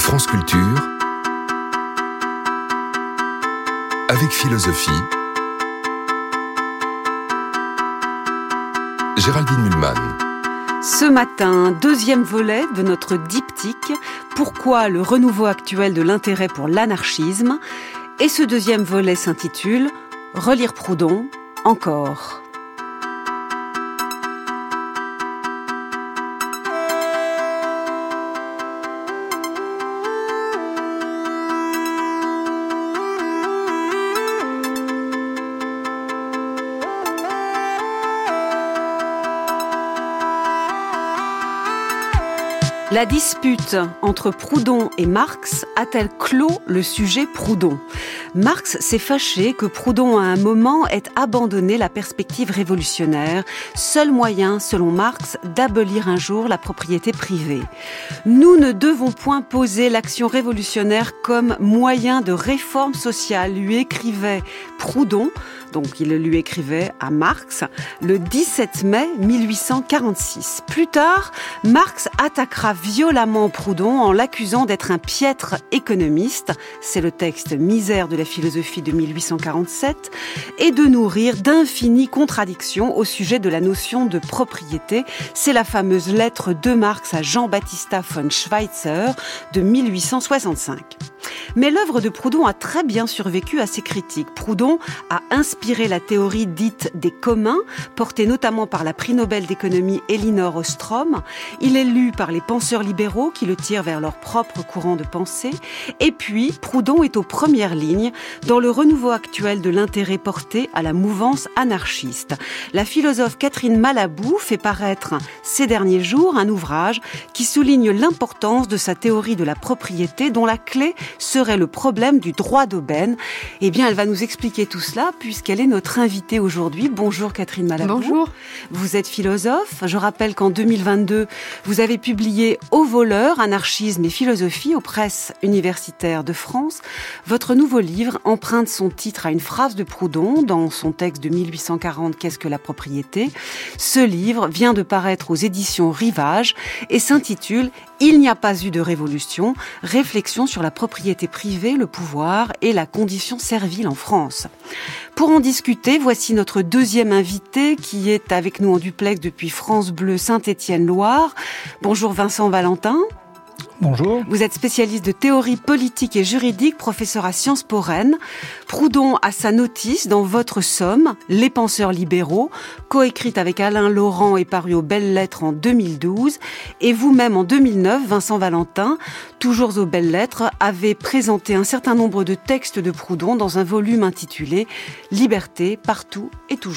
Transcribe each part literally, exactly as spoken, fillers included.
France Culture, avec philosophie, Géraldine Mühlmann. Ce matin, deuxième volet de notre diptyque « Pourquoi le renouveau actuel de l'intérêt pour l'anarchisme ?» Et ce deuxième volet s'intitule « Relire Proudhon, encore ». La dispute entre Proudhon et Marx a-t-elle clos le sujet Proudhon ? Marx s'est fâché que Proudhon à un moment ait abandonné la perspective révolutionnaire, seul moyen, selon Marx, d'abolir un jour la propriété privée. Nous ne devons point poser l'action révolutionnaire comme moyen de réforme sociale, lui écrivait Proudhon, donc il lui écrivait à Marx, le dix-sept mai mille huit cent quarante-six. Plus tard, Marx attaquera violemment Proudhon en l'accusant d'être un piètre économiste, c'est le texte Misère de la philosophie de mille huit cent quarante-sept, et de nourrir d'infinies contradictions au sujet de la notion de propriété, c'est la fameuse lettre de Marx à Jean-Baptista von Schweitzer de mille huit cent soixante-cinq. Mais l'œuvre de Proudhon a très bien survécu à ces critiques. Proudhon a inspiré la théorie dite des communs, portée notamment par la prix Nobel d'économie Elinor Ostrom. Il est lu par les penseurs libéraux qui le tirent vers leur propre courant de pensée. Et puis, Proudhon est aux premières lignes dans le renouveau actuel de l'intérêt porté à la mouvance anarchiste. La philosophe Catherine Malabou fait paraître ces derniers jours un ouvrage qui souligne l'importance de sa théorie de la propriété dont la clé serait le problème du droit d'aubaine. Eh bien, elle va nous expliquer tout cela puisqu'elle est notre invitée aujourd'hui. Bonjour Catherine Malabou. Bonjour. Vous êtes philosophe. Je rappelle qu'en deux mille vingt-deux, vous avez publié Au voleur, anarchisme et philosophie aux presses universitaires de France. Votre nouveau livre emprunte son titre à une phrase de Proudhon dans son texte de mille huit cent quarante, Qu'est-ce que la propriété ? Ce livre vient de paraître aux éditions Rivage et s'intitule Il n'y a pas eu de révolution, réflexion sur la propriété privée, le pouvoir et la condition servile en France. Pour en discuter, voici notre deuxième invité qui est avec nous en duplex depuis France Bleu Saint-Étienne-Loire. Bonjour Vincent Valentin. Bonjour. Vous êtes spécialiste de théorie politique et juridique, professeur à Sciences Po Rennes. Proudhon a sa notice dans votre Somme, Les penseurs libéraux, coécrite avec Alain Laurent et parue aux Belles Lettres en deux mille douze. Et vous-même en deux mille neuf, Vincent Valentin, toujours aux Belles Lettres, avez présenté un certain nombre de textes de Proudhon dans un volume intitulé « Liberté, partout et toujours ».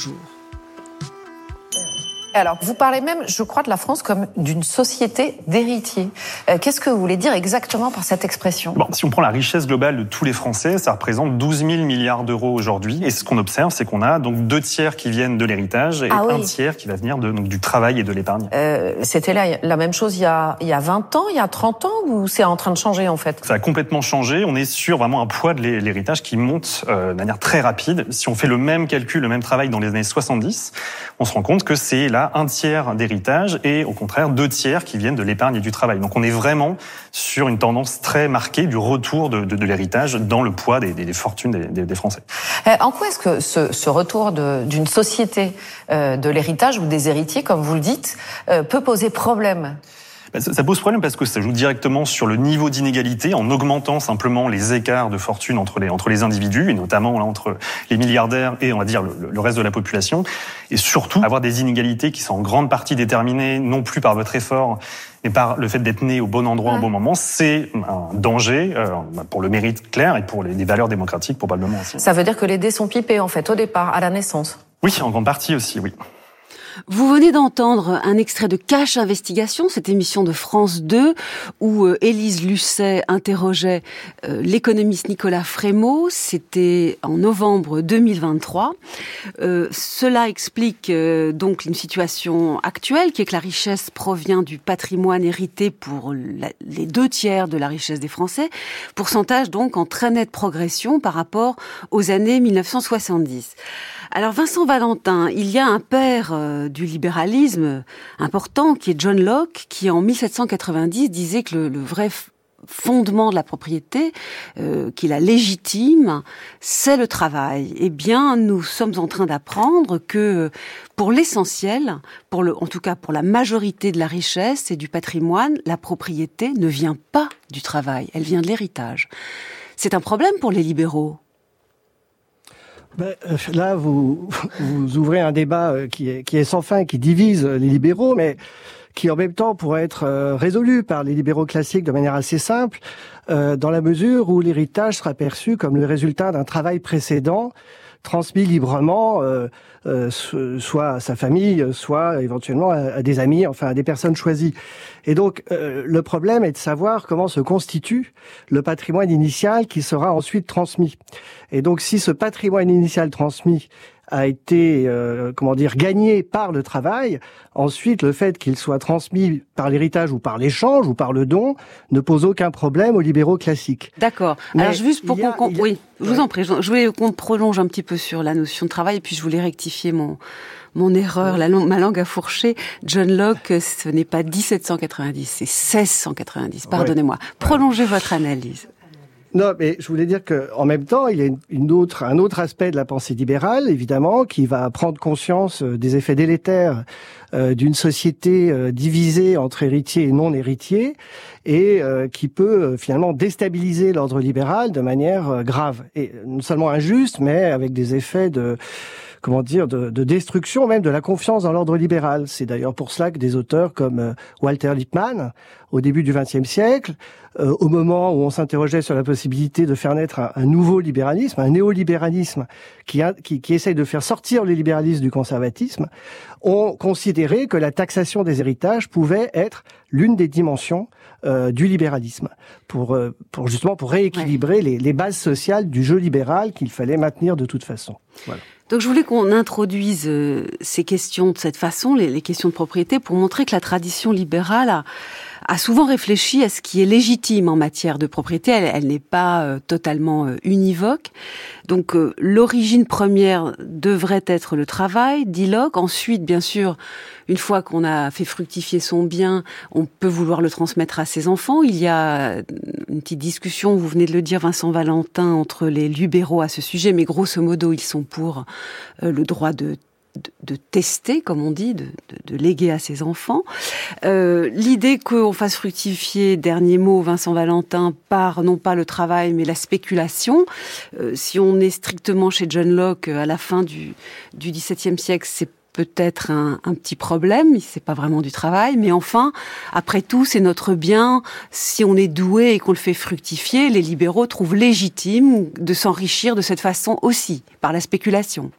Alors, vous parlez même, je crois, de la France comme d'une société d'héritiers. Euh, qu'est-ce que vous voulez dire exactement par cette expression ? Bon, si on prend la richesse globale de tous les Français, ça représente douze mille milliards d'euros aujourd'hui. Et ce qu'on observe, c'est qu'on a donc deux tiers qui viennent de l'héritage et ah oui. un tiers qui va venir de, donc, du travail et de l'épargne. Euh, c'était là la même chose il y, a, il y a vingt ans, il y a trente ans, ou c'est en train de changer en fait ? Ça a complètement changé. On est sur vraiment un poids de l'héritage qui monte euh, de manière très rapide. Si on fait le même calcul, le même travail dans les années soixante-dix, on se rend compte que c'est là un tiers d'héritage et au contraire deux tiers qui viennent de l'épargne et du travail. Donc on est vraiment sur une tendance très marquée du retour de, de, de l'héritage dans le poids des, des fortunes des, des, des Français. Euh, en quoi est-ce que ce, ce retour de, d'une société euh, de l'héritage ou des héritiers, comme vous le dites, euh, peut poser problème ? Ça pose problème parce que ça joue directement sur le niveau d'inégalité en augmentant simplement les écarts de fortune entre les, entre les individus et notamment là, entre les milliardaires et on va dire le, le reste de la population et surtout avoir des inégalités qui sont en grande partie déterminées non plus par votre effort mais par le fait d'être né au bon endroit ouais. au bon moment, c'est un danger euh, pour le mérite clair et pour les, les valeurs démocratiques probablement aussi. Ça veut dire que les dés sont pipés en fait au départ, à la naissance ? Oui, en grande partie aussi, oui. Vous venez d'entendre un extrait de Cache Investigation, cette émission de France deux, où euh, Élise Lucet interrogeait euh, l'économiste Nicolas Frémaux. C'était en novembre deux mille vingt-trois. Euh, cela explique euh, donc une situation actuelle, qui est que la richesse provient du patrimoine hérité pour la, les deux tiers de la richesse des Français. Pourcentage donc en très nette progression par rapport aux années mille neuf cent soixante-dix. Alors Vincent Valentin, il y a un père euh, du libéralisme important qui est John Locke, qui en mille sept cent quatre-vingt-dix disait que le, le vrai fondement de la propriété, euh, qui la légitime, c'est le travail. Eh bien, nous sommes en train d'apprendre que pour l'essentiel, pour le, en tout cas pour la majorité de la richesse et du patrimoine, la propriété ne vient pas du travail, elle vient de l'héritage. C'est un problème pour les libéraux. Ben, là, vous, vous ouvrez un débat qui est, qui est sans fin, qui divise les libéraux, mais qui en même temps pourrait être résolu par les libéraux classiques de manière assez simple, euh, dans la mesure où l'héritage sera perçu comme le résultat d'un travail précédent, transmis librement, euh, euh, soit à sa famille, soit éventuellement à, à des amis, enfin à des personnes choisies. Et donc, euh, le problème est de savoir comment se constitue le patrimoine initial qui sera ensuite transmis. Et donc, si ce patrimoine initial transmis a été, euh, comment dire, gagné par le travail, ensuite, le fait qu'il soit transmis par l'héritage ou par l'échange ou par le don ne pose aucun problème aux libéraux classiques. D'accord. Mais alors, juste pour a, qu'on... A... Oui, je vous ouais. en prie. Je voulais qu'on prolonge un petit peu sur la notion de travail, et puis je voulais rectifier mon... Mon erreur, la langue, ma langue a fourché. John Locke, ce n'est pas dix-sept cent quatre-vingt-dix, c'est seize cent quatre-vingt-dix. Pardonnez-moi. Ouais. Prolongez votre analyse. Non, mais je voulais dire que, en même temps, il y a une autre, un autre aspect de la pensée libérale, évidemment, qui va prendre conscience des effets délétères euh, d'une société euh, divisée entre héritiers et non-héritiers, et euh, qui peut euh, finalement déstabiliser l'ordre libéral de manière euh, grave, et non seulement injuste, mais avec des effets de comment dire, de, de destruction même de la confiance dans l'ordre libéral. C'est d'ailleurs pour cela que des auteurs comme euh, Walter Lippmann, au début du vingtième siècle, euh, au moment où on s'interrogeait sur la possibilité de faire naître un, un nouveau libéralisme, un néolibéralisme qui, qui, qui essaye de faire sortir le libéralisme du conservatisme, ont considéré que la taxation des héritages pouvait être l'une des dimensions euh, du libéralisme, pour, euh, pour justement pour rééquilibrer ouais. les, les bases sociales du jeu libéral qu'il fallait maintenir de toute façon. Voilà. Donc je voulais qu'on introduise euh, ces questions de cette façon, les, les questions de propriété, pour montrer que la tradition libérale a, a souvent réfléchi à ce qui est légitime en matière de propriété. Elle, elle n'est pas euh, totalement euh, univoque. Donc euh, l'origine première devrait être le travail, dit Locke. Ensuite, bien sûr, une fois qu'on a fait fructifier son bien, on peut vouloir le transmettre à ses enfants. Il y a une petite discussion, vous venez de le dire, Vincent Valentin, entre les libéraux à ce sujet, mais grosso modo, ils sont pour euh, le droit de De, de tester, comme on dit, de, de, de léguer à ses enfants. Euh, l'idée qu'on fasse fructifier, dernier mot, Vincent Valentin, par non pas le travail, mais la spéculation. Euh, si on est strictement chez John Locke, à la fin du, du dix-septième siècle, c'est peut-être un, un petit problème, c'est pas vraiment du travail, mais enfin, après tout, c'est notre bien. Si on est doué et qu'on le fait fructifier, les libéraux trouvent légitime de s'enrichir de cette façon aussi, par la spéculation.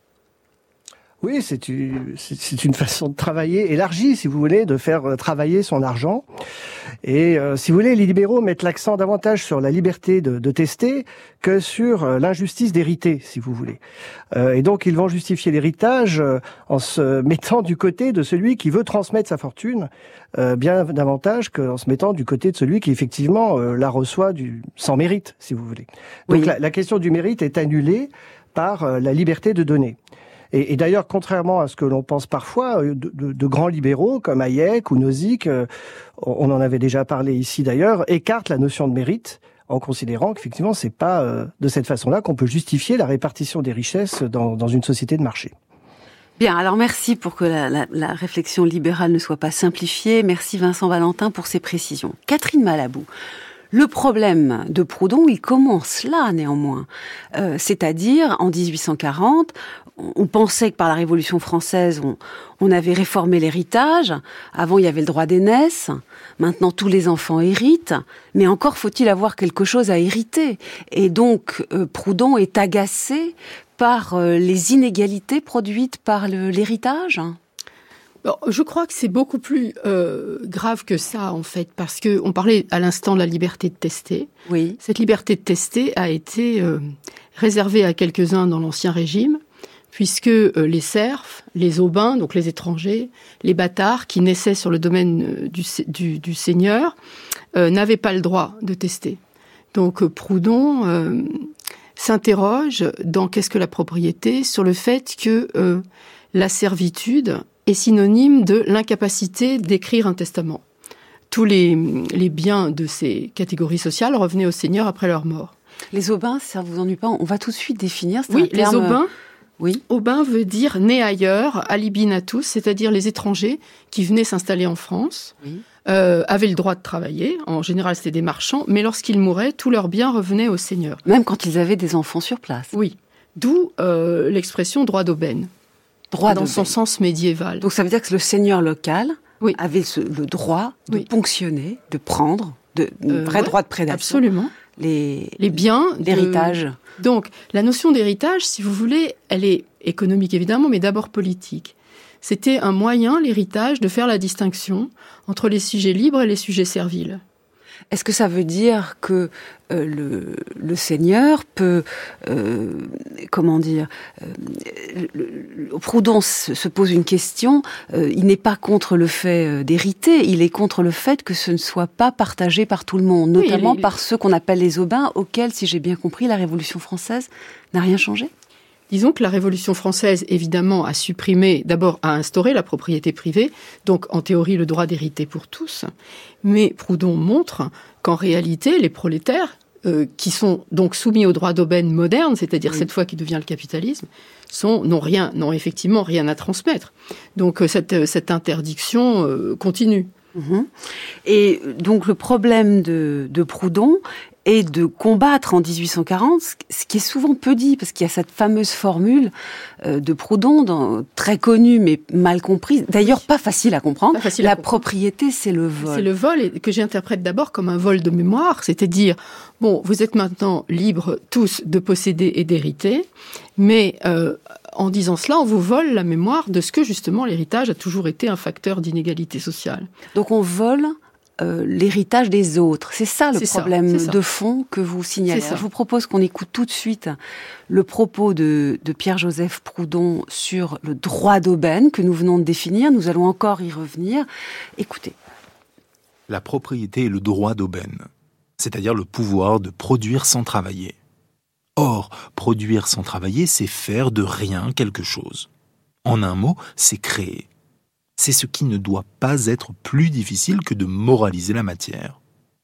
Oui, c'est une, c'est une façon de travailler élargie, si vous voulez, de faire travailler son argent. Et euh, si vous voulez, les libéraux mettent l'accent davantage sur la liberté de, de tester que sur euh, l'injustice d'hériter, si vous voulez. Euh, et donc, ils vont justifier l'héritage euh, en se mettant du côté de celui qui veut transmettre sa fortune, euh, bien davantage qu'en se mettant du côté de celui qui, effectivement, euh, la reçoit du, sans mérite, si vous voulez. Donc, oui. la, la question du mérite est annulée par euh, la liberté de donner. Et, et d'ailleurs, contrairement à ce que l'on pense parfois, de, de, de grands libéraux comme Hayek ou Nozick, euh, on en avait déjà parlé ici d'ailleurs, écartent la notion de mérite en considérant qu'effectivement, c'est pas euh, de cette façon-là qu'on peut justifier la répartition des richesses dans, dans une société de marché. Bien, alors merci pour que la, la, la réflexion libérale ne soit pas simplifiée. Merci Vincent Valentin pour ces précisions. Catherine Malabou. Le problème de Proudhon, il commence là, néanmoins. Euh, c'est-à-dire, en dix-huit cent quarante, on pensait que par la Révolution française, on, on avait réformé l'héritage. Avant, il y avait le droit d'aînesse. Maintenant, tous les enfants héritent. Mais encore faut-il avoir quelque chose à hériter. Et donc, euh, Proudhon est agacé par euh, les inégalités produites par le, l'héritage. Bon, je crois que c'est beaucoup plus euh, grave que ça, en fait, parce que on parlait à l'instant de la liberté de tester. Oui. Cette liberté de tester a été euh, réservée à quelques-uns dans l'Ancien Régime, puisque euh, les serfs, les aubains, donc les étrangers, les bâtards qui naissaient sur le domaine du, du, du seigneur, euh, n'avaient pas le droit de tester. Donc euh, Proudhon euh, s'interroge dans Qu'est-ce que la propriété sur le fait que euh, la servitude est synonyme de l'incapacité d'écrire un testament. tous les, les biens de ces catégories sociales revenaient aux seigneurs après leur mort. Les aubains, ça vous ennuie pas? On va tout de suite définir. C'est oui, un terme... les aubains. Oui. Aubin veut dire né ailleurs, alibinatus, c'est-à-dire les étrangers qui venaient s'installer en France, Oui. euh, avaient le droit de travailler. En général, c'était des marchands, mais lorsqu'ils mouraient, tous leurs biens revenaient aux seigneurs. Même quand ils avaient des enfants sur place. Oui. D'où euh, l'expression droit d'aubaine. Droit dans d'aubaine. son sens médiéval. Donc ça veut dire que le seigneur local oui. avait ce, le droit de oui. ponctionner, de prendre, de euh, vrai ouais, droit de prédation. Absolument. Les, les biens d'héritage. De... Donc, la notion d'héritage, si vous voulez, elle est économique évidemment, mais d'abord politique. C'était un moyen, l'héritage, de faire la distinction entre les sujets libres et les sujets serviles. Est-ce que ça veut dire que euh, le, le seigneur peut, euh, comment dire, euh, le, le, Proudhon se, se pose une question, euh, il n'est pas contre le fait euh, d'hériter, il est contre le fait que ce ne soit pas partagé par tout le monde, notamment oui, les, par ceux qu'on appelle les aubains, auxquels, si j'ai bien compris, la Révolution française n'a rien changé. Disons que la Révolution française, évidemment, a supprimé, d'abord, a instauré la propriété privée, donc en théorie le droit d'hériter pour tous. Mais Proudhon montre qu'en réalité, les prolétaires, euh, qui sont donc soumis au droit d'aubaine moderne, c'est-à-dire oui. cette fois qui devient le capitalisme, sont, n'ont rien, n'ont effectivement rien à transmettre. Donc cette, cette interdiction euh, continue. Mmh. Et donc le problème de, de Proudhon est de combattre en dix-huit cent quarante, ce qui est souvent peu dit, parce qu'il y a cette fameuse formule de Proudhon, dans, très connue mais mal comprise, d'ailleurs pas facile à comprendre, facile la à comprendre. Propriété c'est le vol. C'est le vol et que j'interprète d'abord comme un vol de mémoire, c'est-à-dire, bon, vous êtes maintenant libres tous de posséder et d'hériter, mais euh, en disant cela, on vous vole la mémoire de ce que justement l'héritage a toujours été un facteur d'inégalité sociale. Donc on vole Euh, l'héritage des autres. C'est ça le c'est problème ça, de fond que vous signalez. Je vous propose qu'on écoute tout de suite le propos de, de Pierre-Joseph Proudhon sur le droit d'aubaine que nous venons de définir. Nous allons encore y revenir. Écoutez. La propriété est le droit d'aubaine, c'est-à-dire le pouvoir de produire sans travailler. Or, produire sans travailler, c'est faire de rien quelque chose. En un mot, c'est créer. C'est ce qui ne doit pas être plus difficile que de moraliser la matière.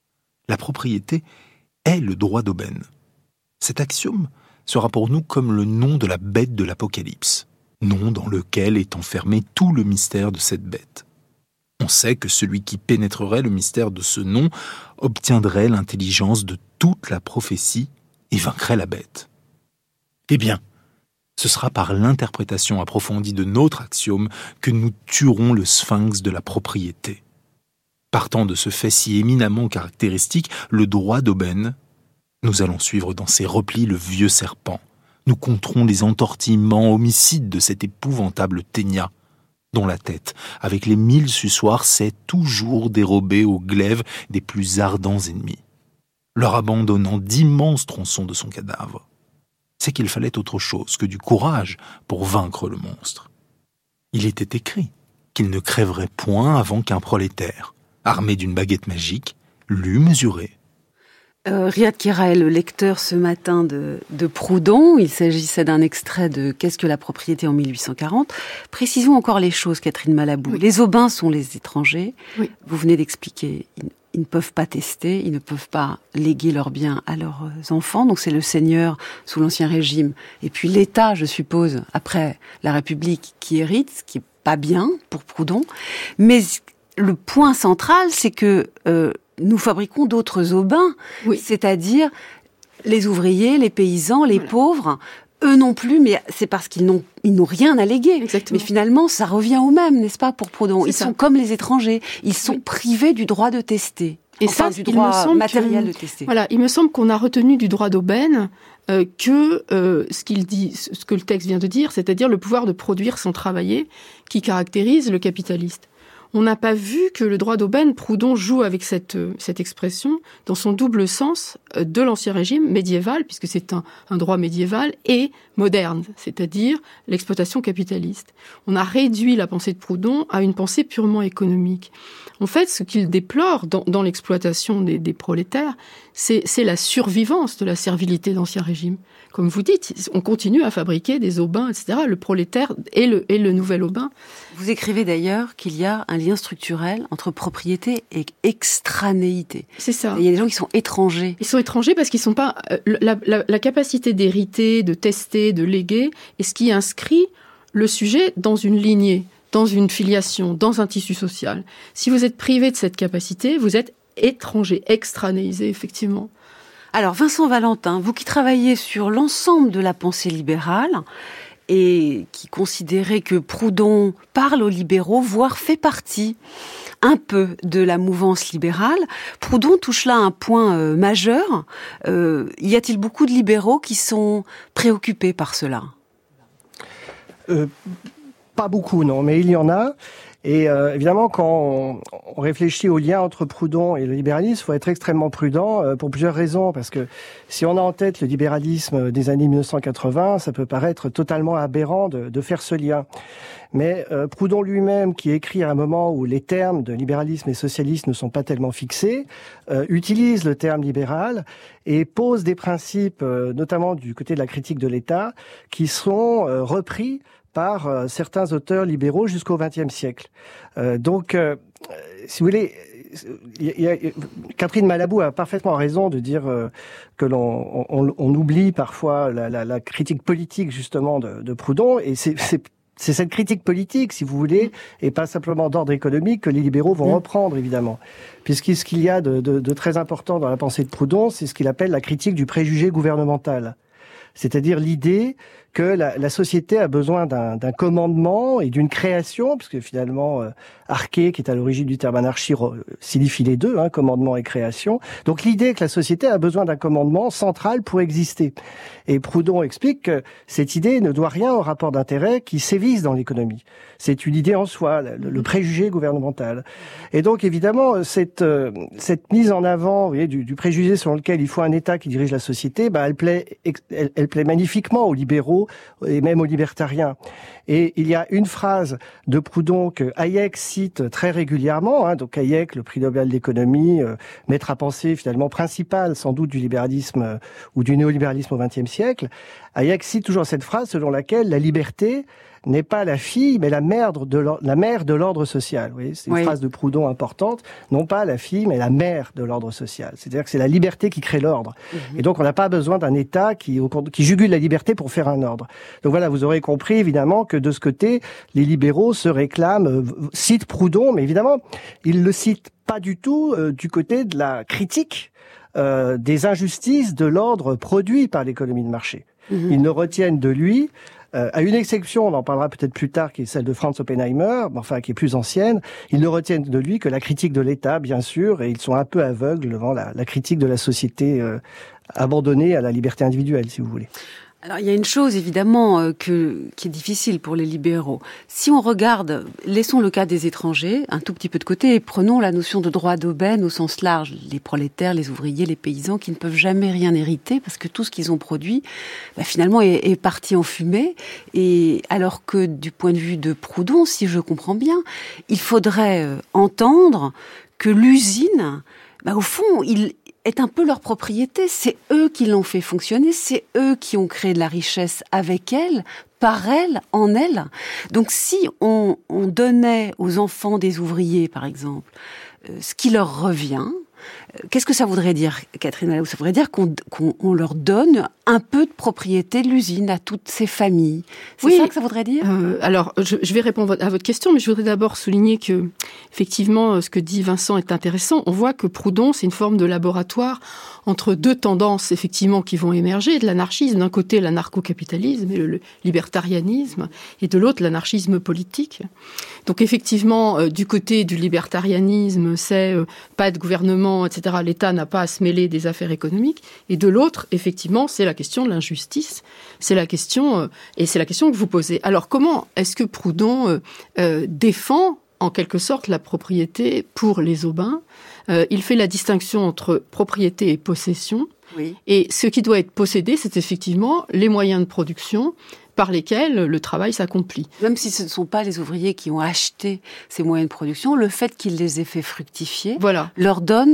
La propriété est le droit d'aubaine. Cet axiome sera pour nous comme le nom de la bête de l'Apocalypse, nom dans lequel est enfermé tout le mystère de cette bête. On sait que celui qui pénétrerait le mystère de ce nom obtiendrait l'intelligence de toute la prophétie et vaincrait la bête. Eh bien, ce sera par l'interprétation approfondie de notre axiome que nous tuerons le sphinx de la propriété. Partant de ce fait si éminemment caractéristique, le droit d'aubaine, nous allons suivre dans ses replis le vieux serpent. Nous compterons les entortillements homicides de cet épouvantable ténia, dont la tête, avec les mille suçoirs, s'est toujours dérobée au glaive des plus ardents ennemis, leur abandonnant d'immenses tronçons de son cadavre. C'est qu'il fallait autre chose que du courage pour vaincre le monstre. Il était écrit qu'il ne crèverait point avant qu'un prolétaire, armé d'une baguette magique, l'eût mesuré. Euh, Riyad Kera est le lecteur ce matin de, de Proudhon. Il s'agissait d'un extrait de « Qu'est-ce que la propriété en mille huit cent quarante ?» Précisons encore les choses, Catherine Malabou. Oui. Les aubains sont les étrangers. Oui. Vous venez d'expliquer, ils, ils ne peuvent pas tester, ils ne peuvent pas léguer leurs biens à leurs enfants. Donc c'est le seigneur sous l'Ancien Régime. Et puis l'État, je suppose, après la République, qui hérite, ce qui n'est pas bien pour Proudhon. Mais le point central, c'est que... Euh, nous fabriquons d'autres aubains, oui. c'est-à-dire les ouvriers, les paysans, les voilà. pauvres, eux non plus, mais c'est parce qu'ils n'ont, ils n'ont rien à léguer. Exactement. Mais finalement, ça revient au même, n'est-ce pas, pour Proudhon? C'est Ils ça. sont comme les étrangers, ils sont oui. privés du droit de tester. Et enfin, ça, du droit matériel que, de tester. Voilà, il me semble qu'on a retenu du droit d'aubaine euh, que euh, ce qu'il dit, ce que le texte vient de dire, c'est-à-dire le pouvoir de produire sans travailler, qui caractérise le capitaliste. On n'a pas vu que le droit d'aubaine, Proudhon joue avec cette, cette expression dans son double sens de l'Ancien Régime médiéval, puisque c'est un, un droit médiéval, et moderne, c'est-à-dire l'exploitation capitaliste. On a réduit la pensée de Proudhon à une pensée purement économique. En fait, ce qu'il déplore dans, dans l'exploitation des, des prolétaires, c'est, c'est la survivance de la servilité d'Ancien Régime. Comme vous dites, on continue à fabriquer des aubains, et cetera. Le prolétaire et le, et le nouvel aubain. Vous écrivez d'ailleurs qu'il y a un lien structurel entre propriété et extranéité. C'est ça. Il y a des gens qui sont étrangers. Ils sont étrangers parce qu'ils sont pas la, la, la capacité d'hériter, de tester, de léguer, est ce qui inscrit le sujet dans une lignée, dans une filiation, dans un tissu social. Si vous êtes privé de cette capacité, vous êtes étranger, extranéisé, effectivement. Alors, Vincent Valentin, vous qui travaillez sur l'ensemble de la pensée libérale et qui considérez que Proudhon parle aux libéraux, voire fait partie un peu de la mouvance libérale, Proudhon touche là un point euh, majeur. Euh, y a-t-il beaucoup de libéraux qui sont préoccupés par cela ? euh, Pas beaucoup, non, mais il y en a. Et euh, évidemment, quand on, on réfléchit au lien entre Proudhon et le libéralisme, il faut être extrêmement prudent euh, pour plusieurs raisons. Parce que si on a en tête le libéralisme des années mille neuf cent quatre-vingts, ça peut paraître totalement aberrant de, de faire ce lien. Mais euh, Proudhon lui-même, qui écrit à un moment où les termes de libéralisme et socialisme ne sont pas tellement fixés, euh, utilise le terme libéral et pose des principes, euh, notamment du côté de la critique de l'État, qui sont euh, repris par euh, certains auteurs libéraux jusqu'au vingtième siècle. Euh, donc, euh, si vous voulez, y a, y a, Catherine Malabou a parfaitement raison de dire euh, que l'on on, on oublie parfois la, la, la critique politique justement de, de Proudhon, et c'est, c'est C'est cette critique politique, si vous voulez, et pas simplement d'ordre économique, que les libéraux vont mmh. reprendre, évidemment. Puisque ce qu'il y a de, de, de très important dans la pensée de Proudhon, c'est ce qu'il appelle la critique du préjugé gouvernemental. C'est-à-dire l'idée que la, la société a besoin d'un, d'un commandement et d'une création, puisque finalement, euh, Arché, qui est à l'origine du terme anarchie, signifie les deux, hein, commandement et création. Donc l'idée que la société a besoin d'un commandement central pour exister. Et Proudhon explique que cette idée ne doit rien au rapport d'intérêt qui sévissent dans l'économie. C'est une idée en soi, le, le préjugé gouvernemental. Et donc évidemment, cette, euh, cette mise en avant, vous voyez, du, du préjugé selon lequel il faut un État qui dirige la société, bah, elle plaît, elle, elle plaît magnifiquement aux libéraux et même aux libertariens. Et il y a une phrase de Proudhon que Hayek cite très régulièrement, hein, donc Hayek, le prix Nobel d'économie, euh, maître à penser finalement principal sans doute du libéralisme euh, ou du néolibéralisme au vingtième siècle. Hayek cite toujours cette phrase selon laquelle la liberté n'est pas la fille, mais la mère de l'ordre, la mère de l'ordre social. Vous voyez, c'est une oui. phrase de Proudhon importante. Non pas la fille, mais la mère de l'ordre social. C'est-à-dire que c'est la liberté qui crée l'ordre. Mmh. Et donc, on n'a pas besoin d'un État qui, qui jugule la liberté pour faire un ordre. Donc voilà, vous aurez compris, évidemment, que de ce côté, les libéraux se réclament, euh, citent Proudhon, mais évidemment, ils le citent pas du tout euh, du côté de la critique euh, des injustices de l'ordre produit par l'économie de marché. Mmh. Ils ne retiennent de lui, euh, à une exception, on en parlera peut-être plus tard, qui est celle de Franz Oppenheimer, enfin qui est plus ancienne, ils ne retiennent de lui que la critique de l'État, bien sûr, et ils sont un peu aveugles devant la, la critique de la société euh, abandonnée à la liberté individuelle, si vous voulez. Alors, il y a une chose, évidemment, euh, que, qui est difficile pour les libéraux. Si on regarde, laissons le cas des étrangers un tout petit peu de côté et prenons la notion de droit d'aubaine au sens large. Les prolétaires, les ouvriers, les paysans qui ne peuvent jamais rien hériter parce que tout ce qu'ils ont produit, bah, finalement, est, est parti en fumée. Et alors que du point de vue de Proudhon, si je comprends bien, il faudrait euh, entendre que l'usine, bah, au fond, il... est un peu leur propriété. C'est eux qui l'ont fait fonctionner, c'est eux qui ont créé de la richesse avec elle, par elle, en elle. Donc si on, on donnait aux enfants des ouvriers, par exemple, euh, ce qui leur revient, euh, qu'est-ce que ça voudrait dire, Catherine Malabou ? Ça voudrait dire qu'on, qu'on on leur donne un peu de propriété de l'usine à toutes ces familles. C'est oui, ça que ça voudrait dire ? euh, Alors, je, je vais répondre à votre question, mais je voudrais d'abord souligner que, effectivement, ce que dit Vincent est intéressant. On voit que Proudhon, c'est une forme de laboratoire entre deux tendances, effectivement, qui vont émerger. De l'anarchisme, d'un côté, l'anarcho-capitalisme et le, le libertarianisme, et de l'autre, l'anarchisme politique. Donc, effectivement, euh, du côté du libertarianisme, c'est euh, pas de gouvernement, et cetera. L'État n'a pas à se mêler des affaires économiques. Et de l'autre, effectivement, c'est la question de l'injustice. C'est la question, euh, et c'est la question que vous posez. Alors, comment est-ce que Proudhon euh, euh, défend, en quelque sorte, la propriété pour les Aubains ? Euh, il fait la distinction entre propriété et possession. Oui. Et ce qui doit être possédé, c'est effectivement les moyens de production par lesquels le travail s'accomplit. Même si ce ne sont pas les ouvriers qui ont acheté ces moyens de production, le fait qu'ils les aient fait fructifier voilà. leur donne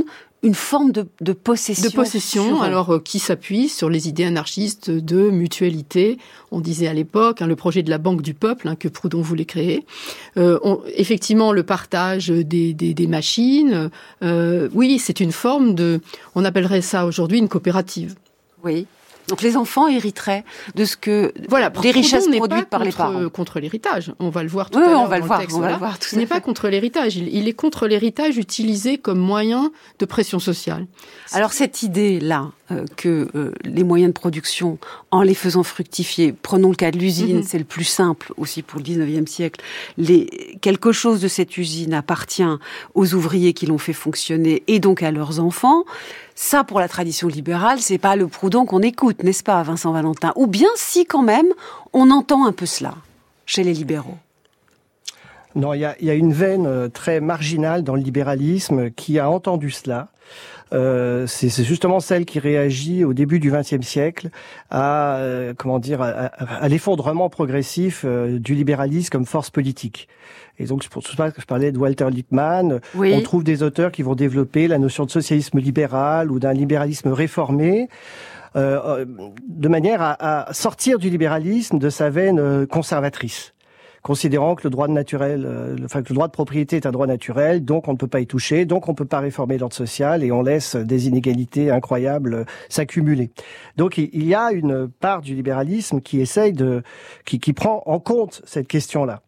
une forme de, de possession. De possession, sur... alors euh, qui s'appuie sur les idées anarchistes de mutualité. On disait à l'époque, hein, le projet de la Banque du Peuple, hein, que Proudhon voulait créer. Euh, on, effectivement, le partage des, des, des machines. Euh, oui, c'est une forme de... On appellerait ça aujourd'hui une coopérative. Oui. Donc les enfants hériteraient de ce que voilà, des richesses produites par contre, les parents. Contre l'héritage, on va le voir tout oui, à l'heure on va dans le voir, le texte. On va là. le voir, tout il n'est pas contre l'héritage, il, il est contre l'héritage utilisé comme moyen de pression sociale. Alors cette idée-là, euh, que euh, les moyens de production, en les faisant fructifier, prenons le cas de l'usine, mm-hmm. c'est le plus simple aussi pour le dix-neuvième siècle, les, quelque chose de cette usine appartient aux ouvriers qui l'ont fait fonctionner et donc à leurs enfants. Ça, pour la tradition libérale, c'est pas le Proudhon qu'on écoute, n'est-ce pas, Vincent Valentin? Ou bien si, quand même, on entend un peu cela chez les libéraux. Non, il y a, y a une veine très marginale dans le libéralisme qui a entendu cela. Euh, c'est, c'est justement celle qui réagit au début du vingtième siècle à, euh, comment dire, à, à, à l'effondrement progressif euh, du libéralisme comme force politique. Et donc, c'est pour ça que je parlais de Walter Lippmann. Oui. On trouve des auteurs qui vont développer la notion de socialisme libéral ou d'un libéralisme réformé, euh, de manière à, à sortir du libéralisme de sa veine conservatrice, considérant que le droit de naturel, euh, enfin que le droit de propriété est un droit naturel, donc on ne peut pas y toucher, donc on ne peut pas réformer l'ordre social et on laisse des inégalités incroyables s'accumuler. Donc il y a une part du libéralisme qui essaye de, qui, qui prend en compte cette question-là.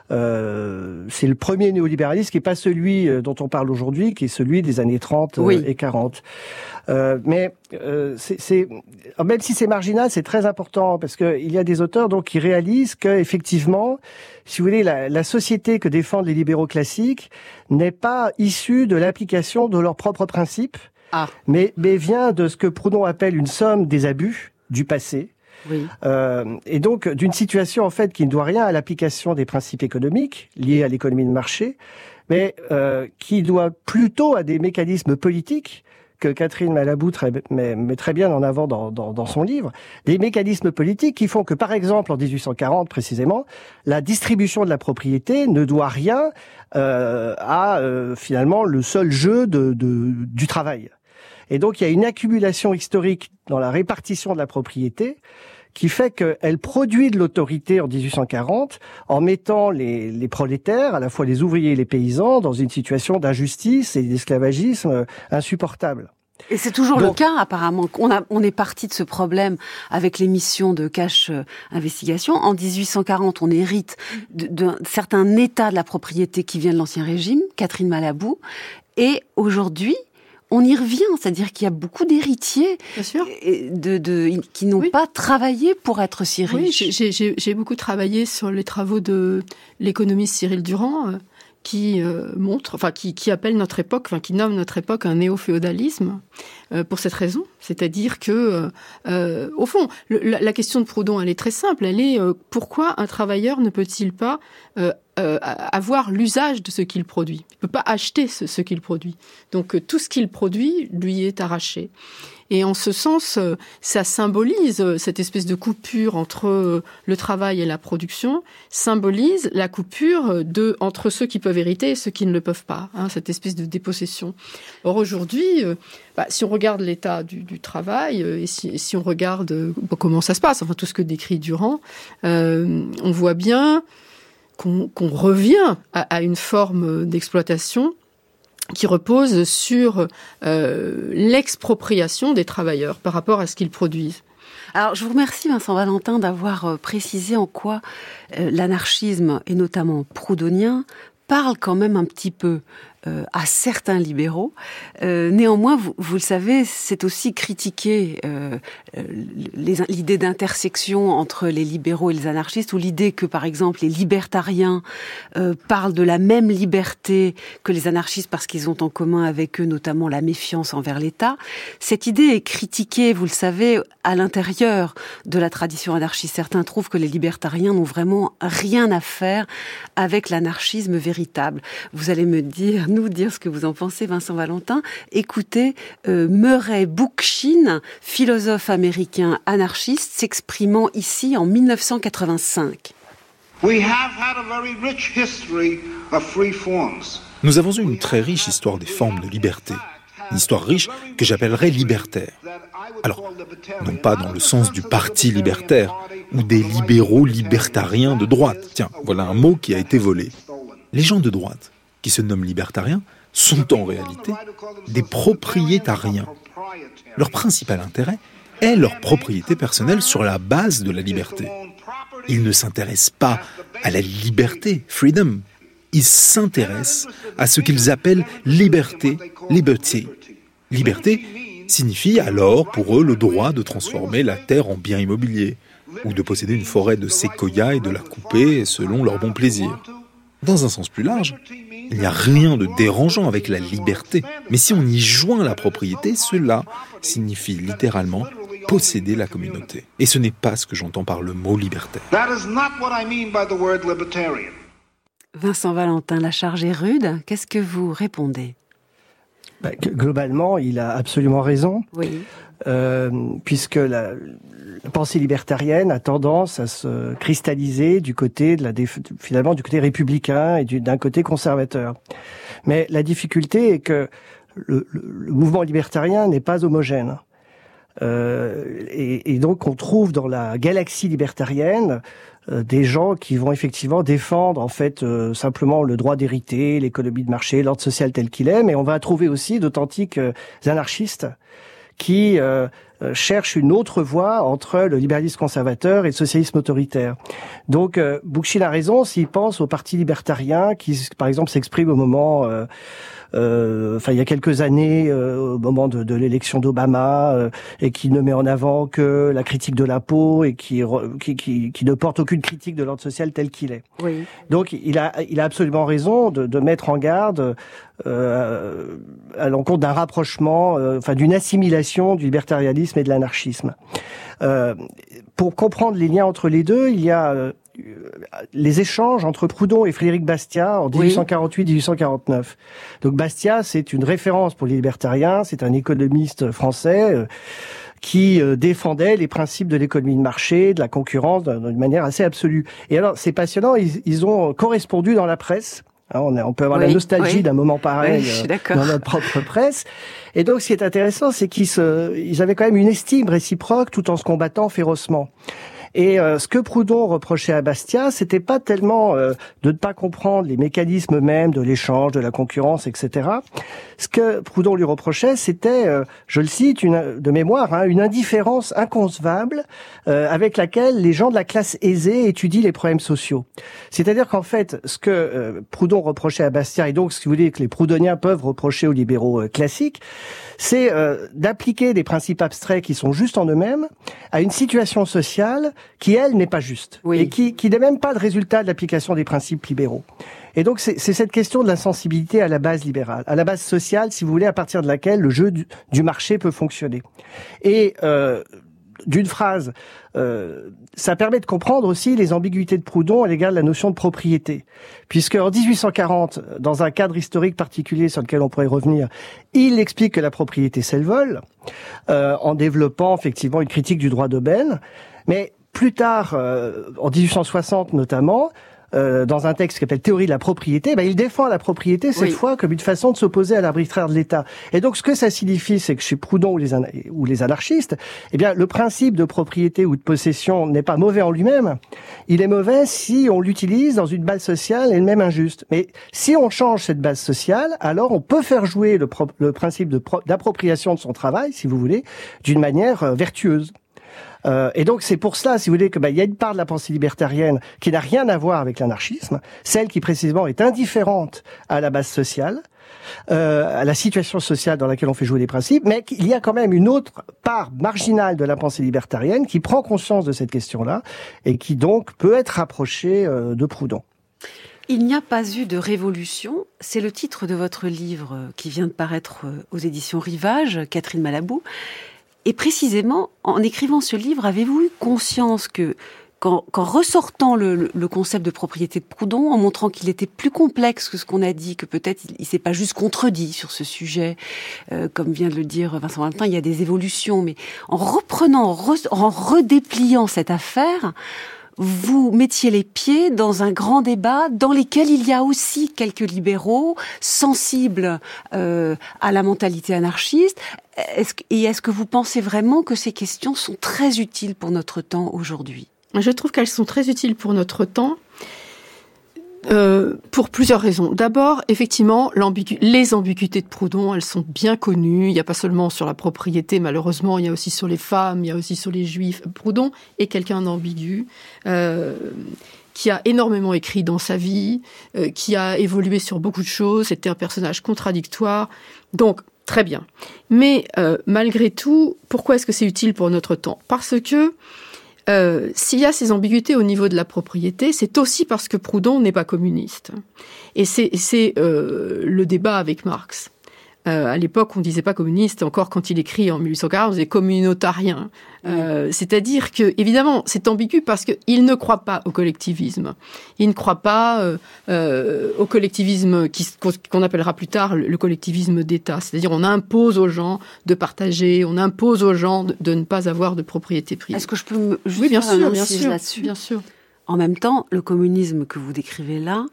Euh, c'est le premier néolibéralisme qui n'est pas celui dont on parle aujourd'hui, qui est celui des années trente oui. et quarante. Euh, mais euh, c'est, c'est, même si c'est marginal, c'est très important parce que il y a des auteurs donc qui réalisent que effectivement, si vous voulez, la, la société que défendent les libéraux classiques n'est pas issue de l'application de leurs propres principes, ah. mais, mais vient de ce que Proudhon appelle une somme des abus du passé. Oui. Euh, et donc d'une situation en fait qui ne doit rien à l'application des principes économiques liés à l'économie de marché, mais euh, qui doit plutôt à des mécanismes politiques que Catherine Malabou très, met, met très bien en avant dans, dans, dans son livre, des mécanismes politiques qui font que, par exemple, en dix-huit cent quarante précisément, la distribution de la propriété ne doit rien euh, à euh, finalement le seul jeu de, de, du travail. Et donc il y a une accumulation historique dans la répartition de la propriété qui fait qu'elle produit de l'autorité en dix-huit cent quarante en mettant les, les prolétaires, à la fois les ouvriers et les paysans, dans une situation d'injustice et d'esclavagisme insupportable. Et c'est toujours Donc, le cas, apparemment. On, a, on est parti de ce problème avec l'émission de Cash Investigation. En dix-huit cent quarante, on hérite d'un certain état de la propriété qui vient de l'Ancien Régime, Catherine Malabou. Et aujourd'hui, on y revient, c'est-à-dire qu'il y a beaucoup d'héritiers de, de, qui n'ont oui. pas travaillé pour être si riches. Oui, j'ai, j'ai, j'ai beaucoup travaillé sur les travaux de l'économiste Cyril Durand, euh, qui euh, montre, enfin qui, qui appelle notre époque, enfin qui nomme notre époque un néo-féodalisme euh, pour cette raison, c'est-à-dire que, euh, au fond, le, la, la question de Proudhon, elle est très simple, elle est euh, pourquoi un travailleur ne peut-il pas euh, euh, avoir l'usage de ce qu'il produit ? Il ne peut pas acheter ce, ce qu'il produit. Donc euh, tout ce qu'il produit lui est arraché. Et en ce sens, ça symbolise, cette espèce de coupure entre le travail et la production, symbolise la coupure de, entre ceux qui peuvent hériter et ceux qui ne le peuvent pas, hein, cette espèce de dépossession. Or aujourd'hui, bah, si on regarde l'état du, du travail, et si, si on regarde bon, comment ça se passe, enfin tout ce que décrit Durand, euh, on voit bien qu'on, qu'on revient à, à une forme d'exploitation qui repose sur euh, l'expropriation des travailleurs par rapport à ce qu'ils produisent. Alors, je vous remercie, Vincent Valentin, d'avoir précisé en quoi euh, l'anarchisme, et notamment proudhonien, parle quand même un petit peu euh, à certains libéraux. Euh, néanmoins, vous, vous le savez, c'est aussi critiquer euh, les, l'idée d'intersection entre les libéraux et les anarchistes, ou l'idée que, par exemple, les libertariens euh, parlent de la même liberté que les anarchistes parce qu'ils ont en commun avec eux notamment la méfiance envers l'État. Cette idée est critiquée, vous le savez, à l'intérieur de la tradition anarchiste. Certains trouvent que les libertariens n'ont vraiment rien à faire avec l'anarchisme véritable. Vous allez me dire, nous dire ce que vous en pensez, Vincent Valentin. Écoutez, euh, Murray Bookchin, philosophe américain anarchiste, s'exprimant ici en dix-neuf cent quatre-vingt-cinq. Nous avons eu une très riche histoire des formes de liberté. Une histoire riche que j'appellerais libertaire. Alors, non pas dans le sens du parti libertaire ou des libéraux libertariens de droite. Tiens, voilà un mot qui a été volé. Les gens de droite, qui se nomment libertariens, sont en réalité des propriétariens. Leur principal intérêt est leur propriété personnelle sur la base de la liberté. Ils ne s'intéressent pas à la liberté, freedom. Ils s'intéressent à ce qu'ils appellent liberté, liberty. Liberté signifie alors pour eux le droit de transformer la terre en bien immobilier, ou de posséder une forêt de séquoias et de la couper selon leur bon plaisir. Dans un sens plus large, il n'y a rien de dérangeant avec la liberté, mais si on y joint la propriété, cela signifie littéralement posséder la communauté. Et ce n'est pas ce que j'entends par le mot libertaire. Vincent Valentin, la charge est rude. Qu'est-ce que vous répondez ? Bah, globalement, il a absolument raison. Oui. Euh, puisque la, la pensée libertarienne a tendance à se cristalliser du côté de la finalement du côté républicain et du, d'un côté conservateur. Mais la difficulté est que le, le, le mouvement libertarien n'est pas homogène. Euh, et, et donc on trouve dans la galaxie libertarienne euh, des gens qui vont effectivement défendre en fait euh, simplement le droit d'hériter, l'économie de marché, l'ordre social tel qu'il est, mais on va trouver aussi d'authentiques euh, anarchistes qui euh, cherchent une autre voie entre le libéralisme conservateur et le socialisme autoritaire. Donc euh, Bookchin a raison s'il pense au parti libertarien qui, par exemple, s'exprime au moment... Euh, Euh, enfin, il y a quelques années, euh, au moment de, de l'élection d'Obama, euh, et qui ne met en avant que la critique de l'impôt et qui, qui, qui, qui ne porte aucune critique de l'ordre social tel qu'il est. Oui. Donc, il a, il a absolument raison de, de mettre en garde euh, à l'encontre d'un rapprochement, euh, enfin d'une assimilation du libertarianisme et de l'anarchisme. Euh, pour comprendre les liens entre les deux, il y a euh, les échanges entre Proudhon et Frédéric Bastiat en dix-huit cent quarante-huit dix-huit cent quarante-neuf. Donc Bastiat, c'est une référence pour les libertariens, c'est un économiste français euh, qui euh, défendait les principes de l'économie de marché, de la concurrence d'une manière assez absolue. Et alors, c'est passionnant, ils, ils ont correspondu dans la presse. Hein, on, a, on peut avoir oui, la nostalgie oui. d'un moment pareil oui, euh, dans notre propre presse. Et donc, ce qui est intéressant, c'est qu'ils se, ils avaient quand même une estime réciproque tout en se combattant férocement. Et euh, ce que Proudhon reprochait à Bastiat, c'était pas tellement euh, de ne pas comprendre les mécanismes même de l'échange, de la concurrence, et cetera. Ce que Proudhon lui reprochait, c'était, euh, je le cite une, de mémoire, hein, une indifférence inconcevable euh, avec laquelle les gens de la classe aisée étudient les problèmes sociaux. C'est-à-dire qu'en fait, ce que euh, Proudhon reprochait à Bastiat, et donc, si vous voulez, que les proudhoniens peuvent reprocher aux libéraux euh, classiques, c'est euh, d'appliquer des principes abstraits qui sont justes en eux-mêmes à une situation sociale qui, elle, n'est pas juste, oui. et qui, qui n'est même pas le résultat de l'application des principes libéraux. Et donc, c'est, c'est cette question de la sensibilité à la base libérale, à la base sociale, si vous voulez, à partir de laquelle le jeu du, du marché peut fonctionner. Et euh, d'une phrase, euh, ça permet de comprendre aussi les ambiguïtés de Proudhon à l'égard de la notion de propriété. Puisque en dix-huit cent quarante, dans un cadre historique particulier sur lequel on pourrait revenir, il explique que la propriété c'est le vol, euh, en développant effectivement une critique du droit d'aubaine. Mais plus tard, euh, en dix-huit cent soixante notamment, Euh, dans un texte qui s'appelle Théorie de la propriété, ben, il défend la propriété cette oui. fois comme une façon de s'opposer à l'arbitraire de l'État. Et donc ce que ça signifie, c'est que chez Proudhon ou les, an- ou les anarchistes, eh bien le principe de propriété ou de possession n'est pas mauvais en lui-même. Il est mauvais si on l'utilise dans une base sociale elle-même injuste. Mais si on change cette base sociale, alors on peut faire jouer le, pro- le principe de pro- d'appropriation de son travail, si vous voulez, d'une manière euh, vertueuse. Euh, et donc c'est pour cela, si vous voulez, que bah, il y a une part de la pensée libertarienne qui n'a rien à voir avec l'anarchisme, celle qui précisément est indifférente à la base sociale, euh, à la situation sociale dans laquelle on fait jouer les principes, mais il y a quand même une autre part marginale de la pensée libertarienne qui prend conscience de cette question-là et qui donc peut être rapprochée euh, de Proudhon. Il n'y a pas eu de révolution, c'est le titre de votre livre qui vient de paraître aux éditions Rivage, Catherine Malabou. Et précisément, en écrivant ce livre, avez-vous eu conscience que, qu'en, qu'en ressortant le, le concept de propriété de Proudhon, en montrant qu'il était plus complexe que ce qu'on a dit, que peut-être il, il s'est pas juste contredit sur ce sujet, euh, comme vient de le dire Vincent Valentin, il y a des évolutions, mais en reprenant, en, re, en redépliant cette affaire, vous mettiez les pieds dans un grand débat dans lequel il y a aussi quelques libéraux sensibles euh, à la mentalité anarchiste. Est-ce, et est-ce que vous pensez vraiment que ces questions sont très utiles pour notre temps aujourd'hui ? Je trouve qu'elles sont très utiles pour notre temps. Euh, pour plusieurs raisons. D'abord, effectivement, l'ambigu- les ambiguïtés de Proudhon, elles sont bien connues. Il n'y a pas seulement sur la propriété, malheureusement, il y a aussi sur les femmes, il y a aussi sur les juifs. Proudhon est quelqu'un d'ambigu, euh, qui a énormément écrit dans sa vie, euh, qui a évolué sur beaucoup de choses. C'était un personnage contradictoire. Donc, très bien. Mais euh, malgré tout, pourquoi est-ce que c'est utile pour notre temps ? Parce que Euh, s'il y a ces ambiguïtés au niveau de la propriété, c'est aussi parce que Proudhon n'est pas communiste. Et c'est, c'est euh, le débat avec Marx. Euh, à l'époque, on ne disait pas communiste, encore quand il écrit en mille huit cent quarante, on disait communautarien. Euh, mmh. C'est-à-dire que, évidemment, c'est ambigu parce qu'il ne croit pas au collectivisme. Il ne croit pas euh, euh, au collectivisme qui, qu'on appellera plus tard le collectivisme d'État. C'est-à-dire on impose aux gens de partager, on impose aux gens de, de ne pas avoir de propriété privée. Est-ce que je peux me juste oui, bien faire sûr, un bien incise sûr, là-dessus ? Bien sûr. En même temps, le communisme que vous décrivez là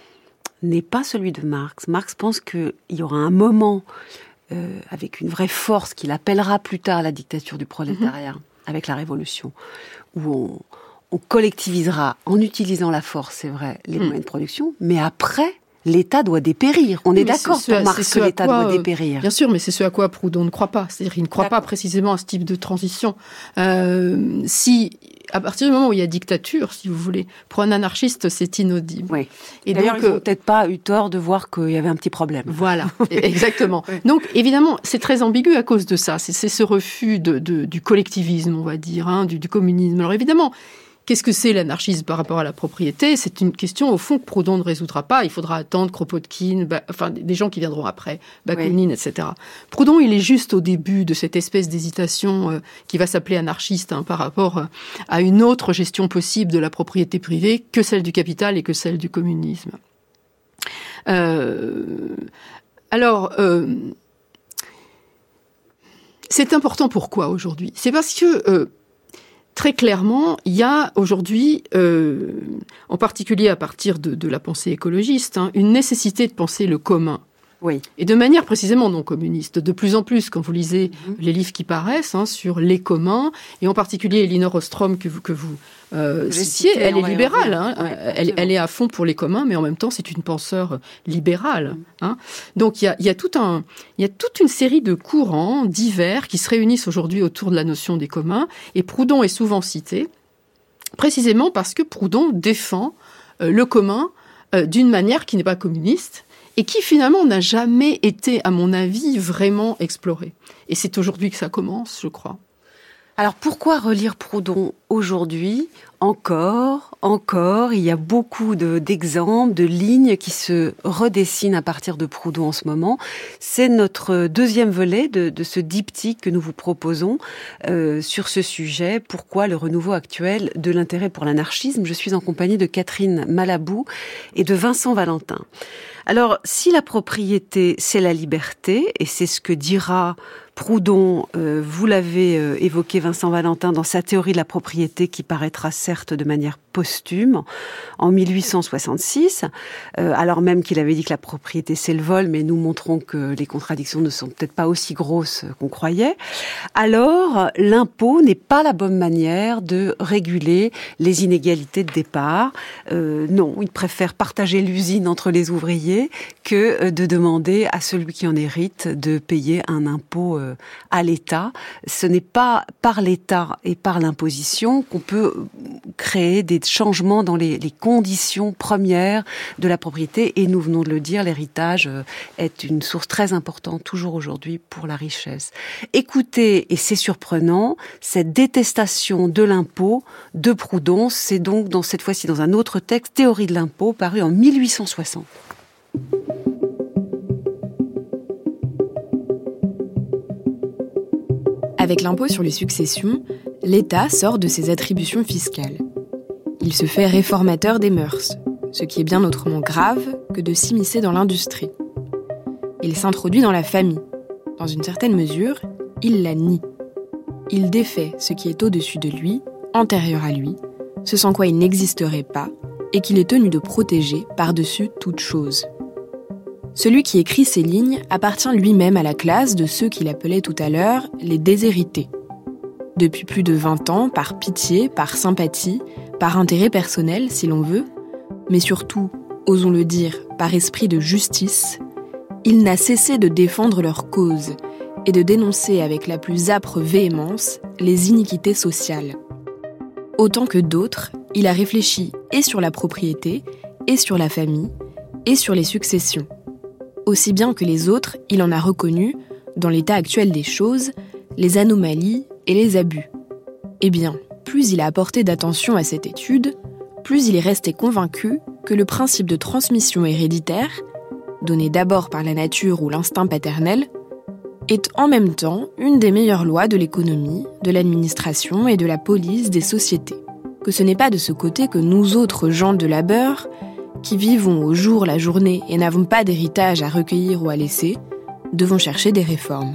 n'est pas celui de Marx. Marx pense qu'il y aura un moment euh, avec une vraie force qu'il appellera plus tard la dictature du prolétariat, mmh. avec la Révolution, où on, on collectivisera en utilisant la force, c'est vrai, les mmh. moyens de production, mais après, l'État doit dépérir. On oui, est d'accord pour ce, Marx que l'État quoi, doit dépérir. Bien sûr, mais c'est ce à quoi Proudhon ne croit pas. C'est-à-dire qu'il ne croit d'accord. pas précisément à ce type de transition. Euh, si, à partir du moment où il y a dictature, si vous voulez, pour un anarchiste, c'est inaudible. Oui. Et d'ailleurs, donc, ils n'ont peut-être pas eu tort de voir qu'il y avait un petit problème. Voilà, exactement. Oui. Donc, évidemment, c'est très ambigu à cause de ça. C'est, c'est ce refus de, de, du collectivisme, on va dire, hein, du, du communisme. Alors, évidemment, qu'est-ce que c'est l'anarchisme par rapport à la propriété ? C'est une question, au fond, que Proudhon ne résoudra pas. Il faudra attendre Kropotkin, bah, enfin, des gens qui viendront après, Bakounine, oui. et cetera. Proudhon, il est juste au début de cette espèce d'hésitation euh, qui va s'appeler anarchiste hein, par rapport euh, à une autre gestion possible de la propriété privée que celle du capital et que celle du communisme. Euh, alors... Euh, c'est important pourquoi aujourd'hui ? C'est parce que... Euh, Très clairement, il y a aujourd'hui, euh, en particulier à partir de, de la pensée écologiste, hein, une nécessité de penser le commun. Oui. Et de manière précisément non communiste. De plus en plus, quand vous lisez mmh. les livres qui paraissent hein, sur les communs, et en particulier Elinor Ostrom que vous, que vous euh, citiez, elle est libérale. Hein, ouais, elle, elle est à fond pour les communs, mais en même temps, c'est une penseure libérale. Mmh. Hein. Donc il y a, y a tout un, il y a toute une série de courants divers qui se réunissent aujourd'hui autour de la notion des communs. Et Proudhon est souvent cité, précisément parce que Proudhon défend euh, le commun euh, d'une manière qui n'est pas communiste, et qui finalement n'a jamais été, à mon avis, vraiment exploré. Et c'est aujourd'hui que ça commence, je crois. Alors pourquoi relire Proudhon aujourd'hui ? Encore, encore, il y a beaucoup de, d'exemples, de lignes qui se redessinent à partir de Proudhon en ce moment. C'est notre deuxième volet de, de ce diptyque que nous vous proposons euh, sur ce sujet. Pourquoi le renouveau actuel de l'intérêt pour l'anarchisme ? Je suis en compagnie de Catherine Malabou et de Vincent Valentin. Alors, si la propriété, c'est la liberté, et c'est ce que dira Proudhon, euh, vous l'avez euh, évoqué Vincent Valentin dans sa théorie de la propriété qui paraîtra certes de manière posthume en mille huit cent soixante-six, euh, alors même qu'il avait dit que la propriété c'est le vol, mais nous montrons que les contradictions ne sont peut-être pas aussi grosses qu'on croyait. Alors, l'impôt n'est pas la bonne manière de réguler les inégalités de départ. Euh, non, il préfère partager l'usine entre les ouvriers que de demander à celui qui en hérite de payer un impôt euh, à l'État. Ce n'est pas par l'État et par l'imposition qu'on peut créer des changements dans les, les conditions premières de la propriété. Et nous venons de le dire, l'héritage est une source très importante, toujours aujourd'hui, pour la richesse. Écoutez, et c'est surprenant, cette détestation de l'impôt de Proudhon, c'est donc dans cette fois-ci dans un autre texte, Théorie de l'impôt, paru en mille huit cent soixante. Avec l'impôt sur les successions, l'État sort de ses attributions fiscales. Il se fait réformateur des mœurs, ce qui est bien autrement grave que de s'immiscer dans l'industrie. Il s'introduit dans la famille. Dans une certaine mesure, il la nie. Il défait ce qui est au-dessus de lui, antérieur à lui, ce sans quoi il n'existerait pas et qu'il est tenu de protéger par-dessus toute chose. Celui qui écrit ces lignes appartient lui-même à la classe de ceux qu'il appelait tout à l'heure les déshérités. Depuis plus de vingt ans, par pitié, par sympathie, par intérêt personnel si l'on veut, mais surtout, osons le dire, par esprit de justice, il n'a cessé de défendre leur cause et de dénoncer avec la plus âpre véhémence les iniquités sociales. Autant que d'autres, il a réfléchi et sur la propriété, et sur la famille, et sur les successions. Aussi bien que les autres, il en a reconnu, dans l'état actuel des choses, les anomalies et les abus. Eh bien, plus il a apporté d'attention à cette étude, plus il est resté convaincu que le principe de transmission héréditaire, donné d'abord par la nature ou l'instinct paternel, est en même temps une des meilleures lois de l'économie, de l'administration et de la police des sociétés. Que ce n'est pas de ce côté que nous autres gens de labeur, qui vivons au jour la journée et n'avons pas d'héritage à recueillir ou à laisser, devons chercher des réformes.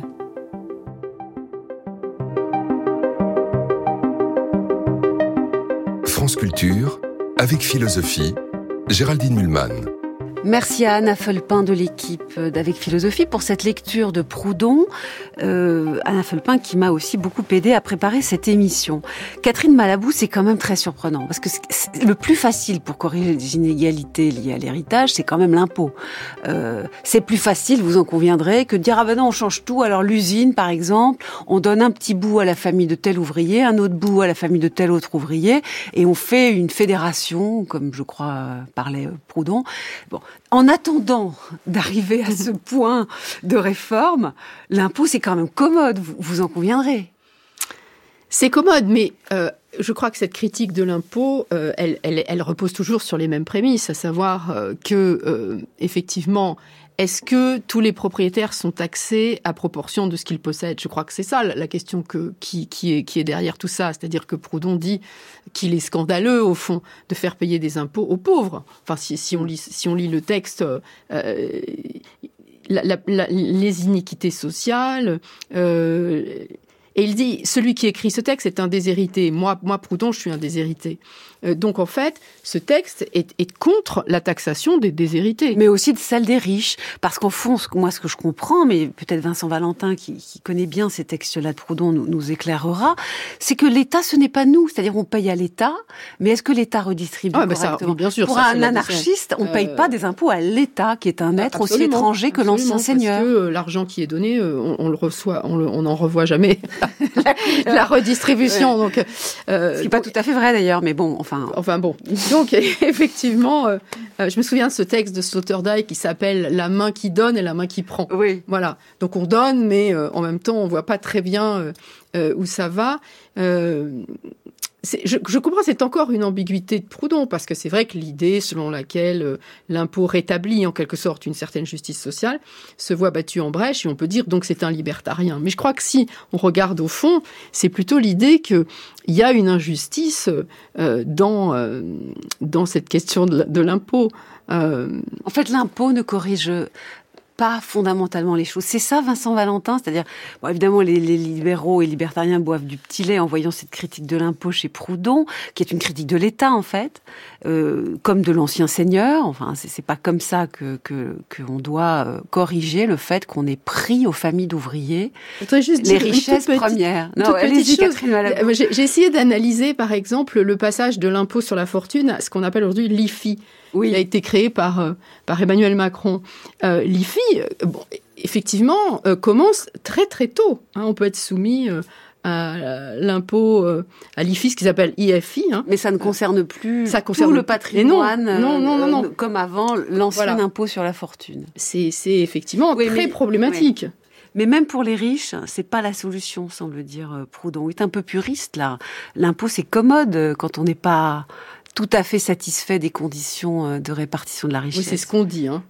France Culture, avec philosophie, Géraldine Mühlmann. Merci à Anna Fulpin de l'équipe d'Avec Philosophie pour cette lecture de Proudhon. Euh, Anna Fulpin qui m'a aussi beaucoup aidé à préparer cette émission. Catherine Malabou, c'est quand même très surprenant parce que c'est le plus facile pour corriger les inégalités liées à l'héritage, c'est quand même l'impôt. Euh, c'est plus facile, vous en conviendrez, que de dire ah ben non on change tout. Alors l'usine par exemple, on donne un petit bout à la famille de tel ouvrier, un autre bout à la famille de tel autre ouvrier, et on fait une fédération, comme je crois parlait Proudhon. Bon. En attendant d'arriver à ce point de réforme, l'impôt, c'est quand même commode, vous, vous en conviendrez. C'est commode, mais euh, je crois que cette critique de l'impôt, euh, elle, elle, elle repose toujours sur les mêmes prémices, à savoir euh, que, euh, effectivement, est-ce que tous les propriétaires sont taxés à proportion de ce qu'ils possèdent ? Je crois que c'est ça la question que, qui, qui, est, qui est derrière tout ça. C'est-à-dire que Proudhon dit qu'il est scandaleux, au fond, de faire payer des impôts aux pauvres. Enfin, si, si, on, lit, si on lit le texte, euh, la, la, la, les iniquités sociales... Euh, Et il dit, celui qui écrit ce texte est un déshérité. Moi, moi Proudhon, je suis un déshérité. Euh, donc, en fait, ce texte est, est contre la taxation des déshérités. Mais aussi de celle des riches. Parce qu'au fond, ce, moi, ce que je comprends, mais peut-être Vincent Valentin, qui, qui connaît bien ces textes-là de Proudhon, nous, nous éclairera, c'est que l'État, ce n'est pas nous. C'est-à-dire, on paye à l'État, mais est-ce que l'État redistribue ah, correctement ? Ça, oui, bien sûr, Pour ça, un anarchiste, on ne euh... paye pas des impôts à l'État, qui est un être aussi étranger que l'ancien seigneur. Parce que euh, l'argent qui est donné, euh, on, on le reçoit, on n'en revoit jamais. La redistribution, donc euh, ce qui n'est pas tout à fait vrai d'ailleurs, mais bon, enfin, enfin bon. Donc effectivement, euh, je me souviens de ce texte de Sloterdijk qui s'appelle "La main qui donne et la main qui prend". Oui. Voilà. Donc on donne, mais euh, en même temps, on voit pas très bien euh, euh, où ça va. Euh, C'est, je, je comprends, c'est encore une ambiguïté de Proudhon, parce que c'est vrai que l'idée selon laquelle euh, l'impôt rétablit en quelque sorte une certaine justice sociale se voit battue en brèche, et on peut dire donc c'est un libertarien. Mais je crois que si on regarde au fond, c'est plutôt l'idée qu'il y a une injustice euh, dans, euh, dans cette question de, de l'impôt. Euh... En fait, l'impôt ne corrige pas fondamentalement les choses. C'est ça, Vincent Valentin, c'est-à-dire, bon, évidemment, les, les libéraux et libertariens boivent du petit lait en voyant cette critique de l'impôt chez Proudhon, qui est une critique de l'État, en fait, euh, comme de l'ancien seigneur. Enfin, c'est, c'est pas comme ça que, que, qu'on doit euh, corriger le fait qu'on ait pris aux familles d'ouvriers les richesses petite, premières. Non, allez-y, Catherine Malabou. J'ai, j'ai essayé d'analyser, par exemple, le passage de l'impôt sur la fortune à ce qu'on appelle aujourd'hui l'I F I. Oui. Il a été créé par, euh, par Emmanuel Macron. Euh, L'I F I, euh, bon, effectivement, euh, commence très très tôt. Hein, on peut être soumis euh, à l'impôt, euh, à l'I F I, ce qu'ils appellent I F I. Hein. Mais ça ne concerne plus ça concerne tout le patrimoine, non, non, non, non, euh, comme avant l'ancien voilà. impôt sur la fortune. C'est, c'est effectivement oui, très mais, problématique. Oui. Mais même pour les riches, c'est pas la solution, semble dire Proudhon. Il est un peu puriste, là. L'impôt, c'est commode quand on n'est pas tout à fait satisfait des conditions de répartition de la richesse. Oui, c'est ce qu'on dit. Hein.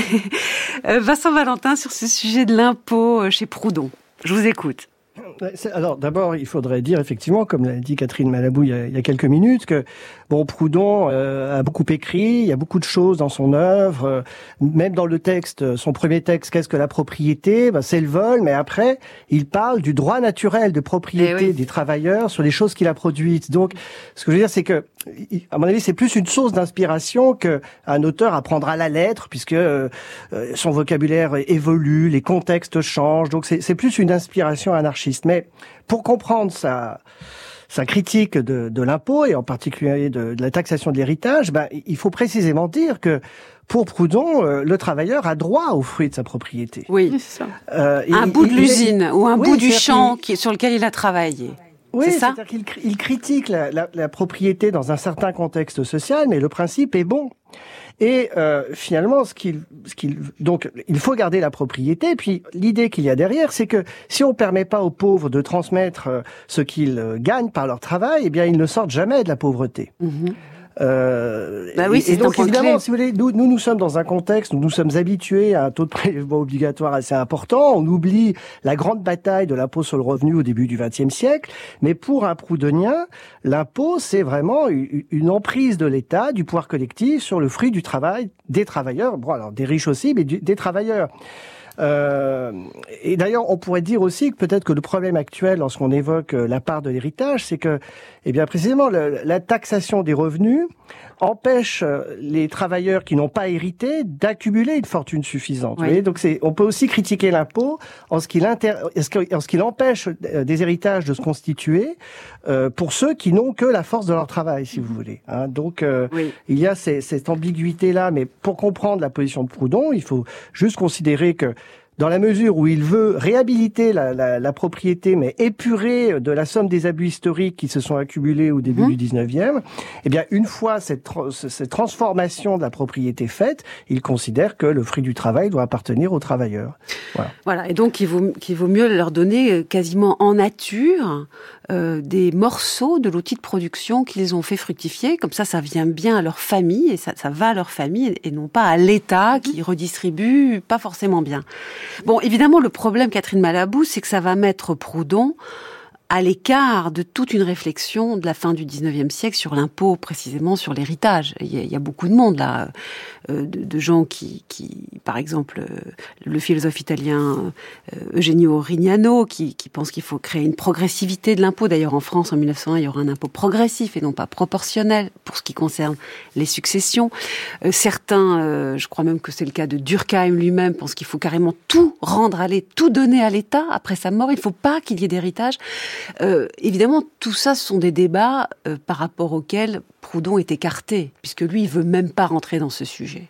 Vincent Valentin, sur ce sujet de l'impôt chez Proudhon. Je vous écoute. Alors d'abord, il faudrait dire effectivement, comme l'a dit Catherine Malabou il y a, il y a quelques minutes, que Bon, Proudhon euh, a beaucoup écrit, il y a beaucoup de choses dans son œuvre, euh, même dans le texte, son premier texte, qu'est-ce que la propriété? Ben, c'est le vol, mais après, il parle du droit naturel de propriété oui. des travailleurs sur les choses qu'il a produites. Donc, ce que je veux dire, c'est que, à mon avis, c'est plus une source d'inspiration qu'un auteur apprendra à la lettre, puisque euh, son vocabulaire évolue, les contextes changent, donc c'est, c'est plus une inspiration anarchiste. Mais pour comprendre sa, sa critique de, de l'impôt, et en particulier de, de la taxation de l'héritage, ben, il faut précisément dire que pour Proudhon, euh, le travailleur a droit aux fruits de sa propriété. Oui, c'est ça. Euh, un et, bout de et, l'usine et, ou un oui, bout du champ qui, sur lequel il a travaillé. Oui, c'est ça. C'est-à-dire qu'il il critique la, la, la propriété dans un certain contexte social, mais le principe est bon. Et euh, finalement, ce qu'il, ce qu'il, donc, il faut garder la propriété. Puis l'idée qu'il y a derrière, c'est que si on permet pas aux pauvres de transmettre euh, ce qu'ils euh, gagnent par leur travail, eh bien, ils ne sortent jamais de la pauvreté. Mmh. Euh, bah oui, et, c'est et donc évidemment, clé. si vous voulez, nous, nous nous sommes dans un contexte où nous sommes habitués à un taux de prélèvement obligatoire assez important. On oublie la grande bataille de l'impôt sur le revenu au début du vingtième siècle. Mais pour un proudhonien, l'impôt, c'est vraiment une, une emprise de l'État, du pouvoir collectif sur le fruit du travail des travailleurs. Bon, alors des riches aussi, mais du, des travailleurs. Euh, et d'ailleurs, on pourrait dire aussi que peut-être que le problème actuel, lorsqu'on évoque la part de l'héritage, c'est que, eh bien, précisément, le, la taxation des revenus empêche les travailleurs qui n'ont pas hérité d'accumuler une fortune suffisante. Oui. Vous voyez, donc c'est, on peut aussi critiquer l'impôt en ce qu'il inter, en ce qu'il empêche des héritages de se constituer euh, pour ceux qui n'ont que la force de leur travail, si vous voulez. Hein, donc euh, oui. il y a ces, cette ambiguïté-là, mais pour comprendre la position de Proudhon, il faut juste considérer que dans la mesure où il veut réhabiliter la, la, la propriété, mais épurer de la somme des abus historiques qui se sont accumulés au début mmh. du dix-neuvième, eh bien, une fois cette, tra- cette transformation de la propriété faite, il considère que le fruit du travail doit appartenir aux travailleurs. Voilà. Voilà. Et donc, il vaut, qu'il vaut mieux leur donner quasiment en nature euh, des morceaux de l'outil de production qu'ils ont fait fructifier. Comme ça, ça vient bien à leur famille et ça, ça va à leur famille et non pas à l'État qui redistribue pas forcément bien. Bon, évidemment, le problème, Catherine Malabou, c'est que ça va mettre Proudhon à l'écart de toute une réflexion de la fin du dix-neuvième siècle sur l'impôt, précisément sur l'héritage. Il y a, il y a beaucoup de monde là, euh, de, de gens qui, qui, par exemple, euh, le philosophe italien euh, Eugenio Rignano, qui, qui pense qu'il faut créer une progressivité de l'impôt. D'ailleurs, en France, en mille neuf cent un, il y aura un impôt progressif et non pas proportionnel pour ce qui concerne les successions. Euh, certains, euh, je crois même que c'est le cas de Durkheim lui-même, pensent qu'il faut carrément tout rendre à l'État, tout donner à l'État après sa mort. Il ne faut pas qu'il y ait d'héritage. Euh, évidemment, tout ça, ce sont des débats euh, par rapport auxquels Proudhon est écarté, puisque lui, il veut même pas rentrer dans ce sujet.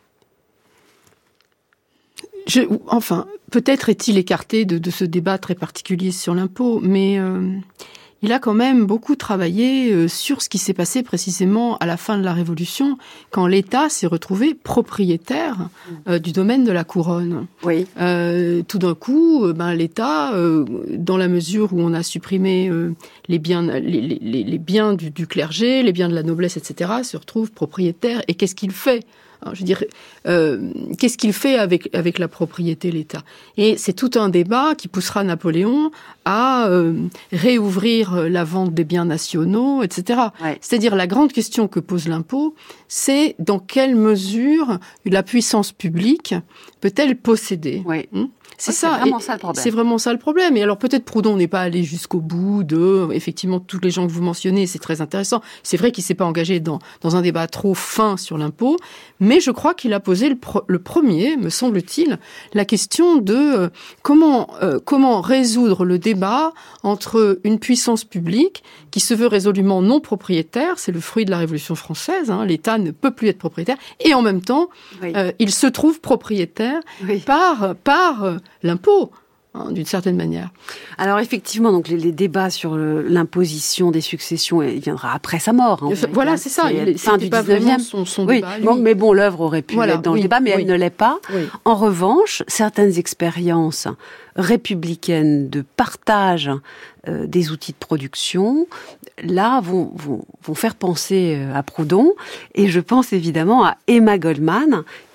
Je, enfin, peut-être est-il écarté de, de ce débat très particulier sur l'impôt, mais euh, il a quand même beaucoup travaillé euh, sur ce qui s'est passé précisément à la fin de la Révolution, quand l'État s'est retrouvé propriétaire euh, du domaine de la couronne. Oui. Euh, tout d'un coup, euh, ben, l'État, euh, dans la mesure où on a supprimé euh, les biens, les, les, les biens du, du clergé, les biens de la noblesse, et cetera, se retrouve propriétaire. Et qu'est-ce qu'il fait ? Alors, je veux dire, euh, qu'est-ce qu'il fait avec avec la propriété, l'État ? Et c'est tout un débat qui poussera Napoléon à euh, réouvrir la vente des biens nationaux, et cetera. Ouais. C'est-à-dire, la grande question que pose l'impôt, c'est dans quelle mesure la puissance publique peut-elle posséder ? Ouais. Hum C'est, oui, ça. c'est vraiment ça le problème. C'est vraiment ça le problème. Et alors peut-être Proudhon n'est pas allé jusqu'au bout de, effectivement, tous les gens que vous mentionnez, c'est très intéressant. C'est vrai qu'il s'est pas engagé dans, dans un débat trop fin sur l'impôt, mais je crois qu'il a posé le, pro, le premier, me semble-t-il, la question de euh, comment, euh, comment résoudre le débat entre une puissance publique qui se veut résolument non propriétaire, c'est le fruit de la Révolution française, hein, l'État ne peut plus être propriétaire, et en même temps, oui. euh, il se trouve propriétaire oui. par, par euh, l'impôt, hein, d'une certaine manière. Alors effectivement, donc les, les débats sur le, l'imposition des successions, il viendra après sa mort. En fait, voilà, c'est ça. C'est il, fin du dix-neuvième. Son, son oui, débat, bon, mais bon, l'œuvre aurait pu voilà, être dans oui, le débat, mais oui. elle ne l'est pas. Oui. En revanche, certaines expériences républicaines de partage euh, des outils de production, là, vont, vont, vont faire penser à Proudhon. Et je pense évidemment à Emma Goldman,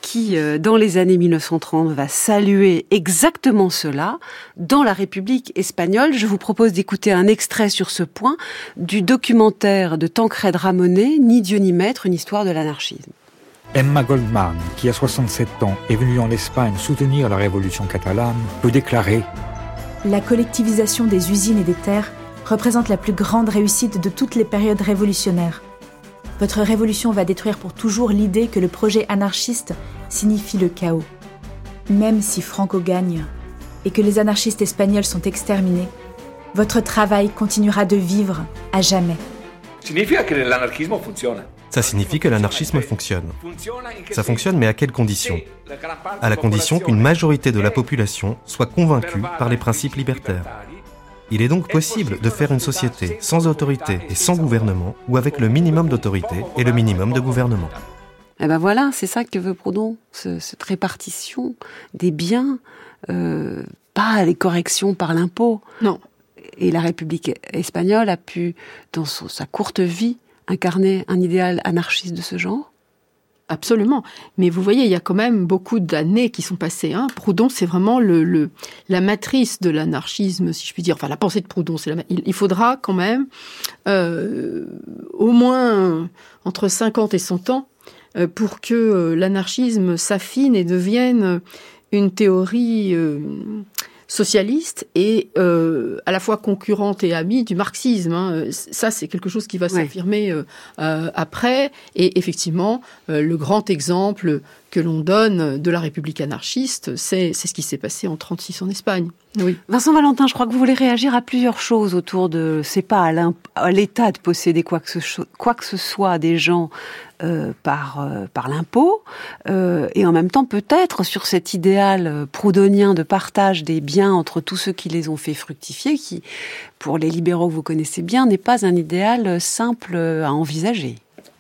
qui, euh, dans les années mille neuf cent trente, va saluer exactement cela dans la République espagnole. Je vous propose d'écouter un extrait sur ce point du documentaire de Tancred Ramonet, Ni Dieu ni maître, une histoire de l'anarchisme. Emma Goldman, qui a soixante-sept ans, est venue en Espagne soutenir la révolution catalane, peut déclarer « La collectivisation des usines et des terres représente la plus grande réussite de toutes les périodes révolutionnaires. Votre révolution va détruire pour toujours l'idée que le projet anarchiste signifie le chaos. Même si Franco gagne et que les anarchistes espagnols sont exterminés, votre travail continuera de vivre à jamais. » Ça signifie que l'anarchisme fonctionne. Ça fonctionne, mais à quelles conditions ? À la condition qu'une majorité de la population soit convaincue par les principes libertaires. Il est donc possible de faire une société sans autorité et sans gouvernement, ou avec le minimum d'autorité et le minimum de gouvernement. Eh ben voilà, c'est ça que veut Proudhon, ce, cette répartition des biens, euh, pas les corrections par l'impôt. Non. Et la République espagnole a pu, dans son, sa courte vie, incarner un idéal anarchiste de ce genre ? Absolument. Mais vous voyez, il y a quand même beaucoup d'années qui sont passées. Hein. Proudhon, c'est vraiment le, le, la matrice de l'anarchisme, si je puis dire. Enfin, la pensée de Proudhon, c'est la, il, il faudra quand même euh, au moins entre cinquante et cent ans euh, pour que euh, l'anarchisme s'affine et devienne une théorie euh, socialiste et euh, à la fois concurrente et amie du marxisme. Hein. Ça, c'est quelque chose qui va ouais. s'affirmer euh, euh, après. Et effectivement, euh, le grand exemple que l'on donne de la République anarchiste, c'est, c'est ce qui s'est passé en trente-six en Espagne. Oui. Vincent Valentin, je crois que vous voulez réagir à plusieurs choses autour de... C'est pas à, à l'État de posséder quoi que ce, quoi que ce soit des gens euh, par, euh, par l'impôt, euh, et en même temps peut-être sur cet idéal proudhonien de partage des biens entre tous ceux qui les ont fait fructifier, qui, pour les libéraux que vous connaissez bien, n'est pas un idéal simple à envisager.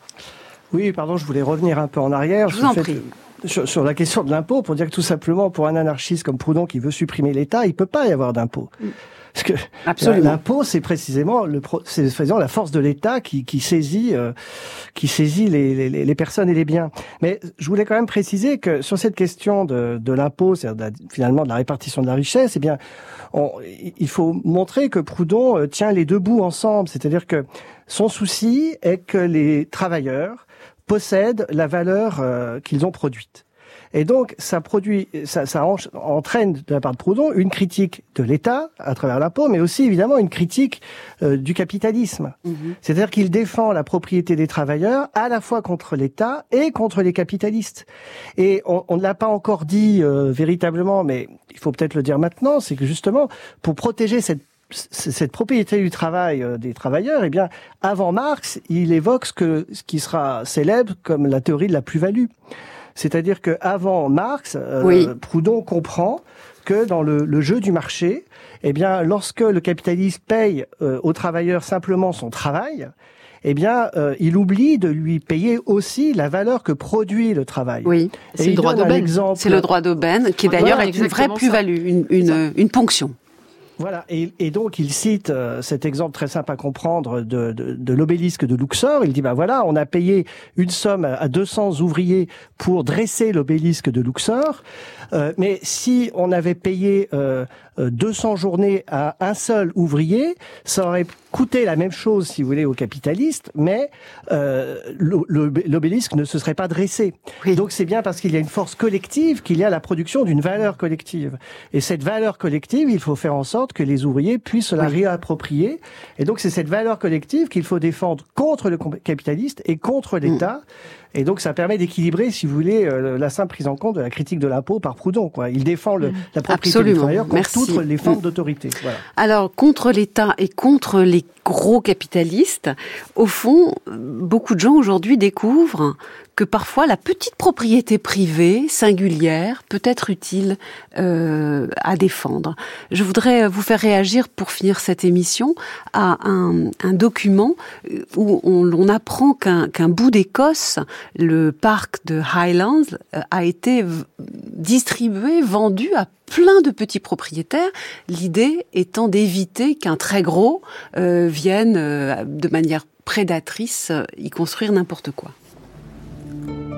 Oui, pardon, je voulais revenir un peu en arrière. Je vous en prie. Sur, sur la question de l'impôt, pour dire que tout simplement, pour un anarchiste comme Proudhon qui veut supprimer l'État, il peut pas y avoir d'impôt. Parce que Absolument. L'impôt, c'est précisément le, c'est précisément la force de l'État qui, qui saisit, euh, qui saisit les, les, les personnes et les biens. Mais je voulais quand même préciser que sur cette question de, de l'impôt, c'est-à-dire de la, finalement de la répartition de la richesse, eh bien, on, il faut montrer que Proudhon tient les deux bouts ensemble. C'est-à-dire que son souci est que les travailleurs possèdent la valeur euh, qu'ils ont produite. Et donc, ça produit, ça, ça entraîne de la part de Proudhon une critique de l'État à travers l'impôt, mais aussi évidemment une critique euh, du capitalisme. Mmh. C'est-à-dire qu'il défend la propriété des travailleurs à la fois contre l'État et contre les capitalistes. Et on, on ne l'a pas encore dit euh, véritablement, mais il faut peut-être le dire maintenant, c'est que justement, pour protéger cette cette propriété du travail euh, des travailleurs, eh bien, avant Marx, il évoque ce, que, ce qui sera célèbre comme la théorie de la plus-value. C'est-à-dire que avant Marx, euh, oui. Proudhon comprend que dans le, le jeu du marché, eh bien, lorsque le capitaliste paye euh, au travailleur simplement son travail, eh bien, euh, il oublie de lui payer aussi la valeur que produit le travail. Oui, et c'est le droit d'aubaine. Exemple... C'est le droit d'aubaine, qui d'ailleurs voilà, est une vraie plus-value, une, une, une ponction. Voilà, et, et donc il cite euh, cet exemple très simple à comprendre de, de, de l'obélisque de Luxor. Il dit, bah voilà, on a payé une somme à deux cents ouvriers pour dresser l'obélisque de Luxor, euh, mais si on avait payé euh, deux cents journées à un seul ouvrier, ça aurait coûté la même chose, si vous voulez, aux capitalistes, mais euh, l'obélisque ne se serait pas dressé. Oui. Donc c'est bien parce qu'il y a une force collective qu'il y a la production d'une valeur collective. Et cette valeur collective, il faut faire en sorte que les ouvriers puissent se la oui. réapproprier. Et donc c'est cette valeur collective qu'il faut défendre contre le capitaliste et contre l'État. Mmh. Et donc, ça permet d'équilibrer, si vous voulez, euh, la simple prise en compte de la critique de l'impôt par Proudhon, quoi. Il défend le, la propriété Absolument. Des travailleurs contre Merci. Toutes les formes mmh. d'autorité. Voilà. Alors, contre l'État et contre les gros capitalistes, au fond, beaucoup de gens aujourd'hui découvrent que parfois la petite propriété privée, singulière, peut être utile euh, à défendre. Je voudrais vous faire réagir, pour finir cette émission, à un, un document où on, on apprend qu'un, qu'un bout d'Écosse, le parc de Highlands, a été v- distribué, vendu à plein de petits propriétaires, l'idée étant d'éviter qu'un très gros euh, vienne euh, de manière prédatrice y construire n'importe quoi.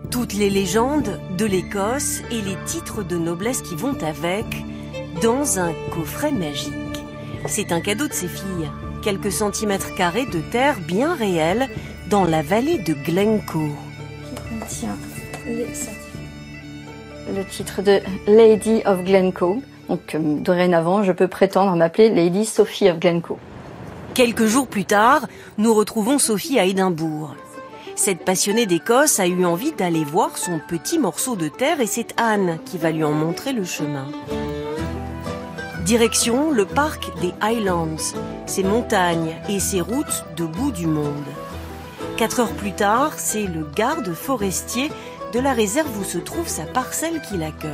Toutes les légendes de l'Écosse et les titres de noblesse qui vont avec dans un coffret magique. C'est un cadeau de ses filles. Quelques centimètres carrés de terre bien réelle dans la vallée de Glencoe. Qui contient les certificats. Le titre de Lady of Glencoe. Donc euh, dorénavant, je peux prétendre m'appeler Lady Sophie of Glencoe. Quelques jours plus tard, nous retrouvons Sophie à Édimbourg. Cette passionnée d'Écosse a eu envie d'aller voir son petit morceau de terre et c'est Anne qui va lui en montrer le chemin. Direction le parc des Highlands, ses montagnes et ses routes de bout du monde. Quatre heures plus tard, c'est le garde forestier de la réserve où se trouve sa parcelle qui l'accueille.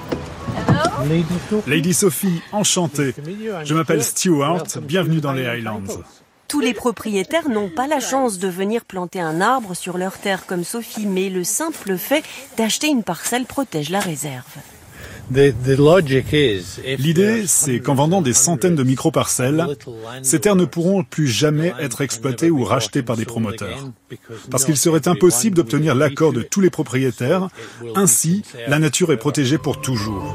Lady Sophie, enchantée. Je m'appelle Stuart, bienvenue dans les Highlands. Tous les propriétaires n'ont pas la chance de venir planter un arbre sur leur terre comme Sophie, mais le simple fait d'acheter une parcelle protège la réserve. L'idée, c'est qu'en vendant des centaines de micro-parcelles, ces terres ne pourront plus jamais être exploitées ou rachetées par des promoteurs. Parce qu'il serait impossible d'obtenir l'accord de tous les propriétaires. Ainsi, la nature est protégée pour toujours.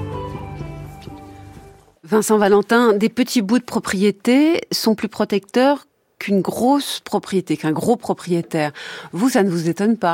Vincent Valentin, des petits bouts de propriété sont plus protecteurs qu'une grosse propriété, qu'un gros propriétaire. Vous, ça ne vous étonne pas ?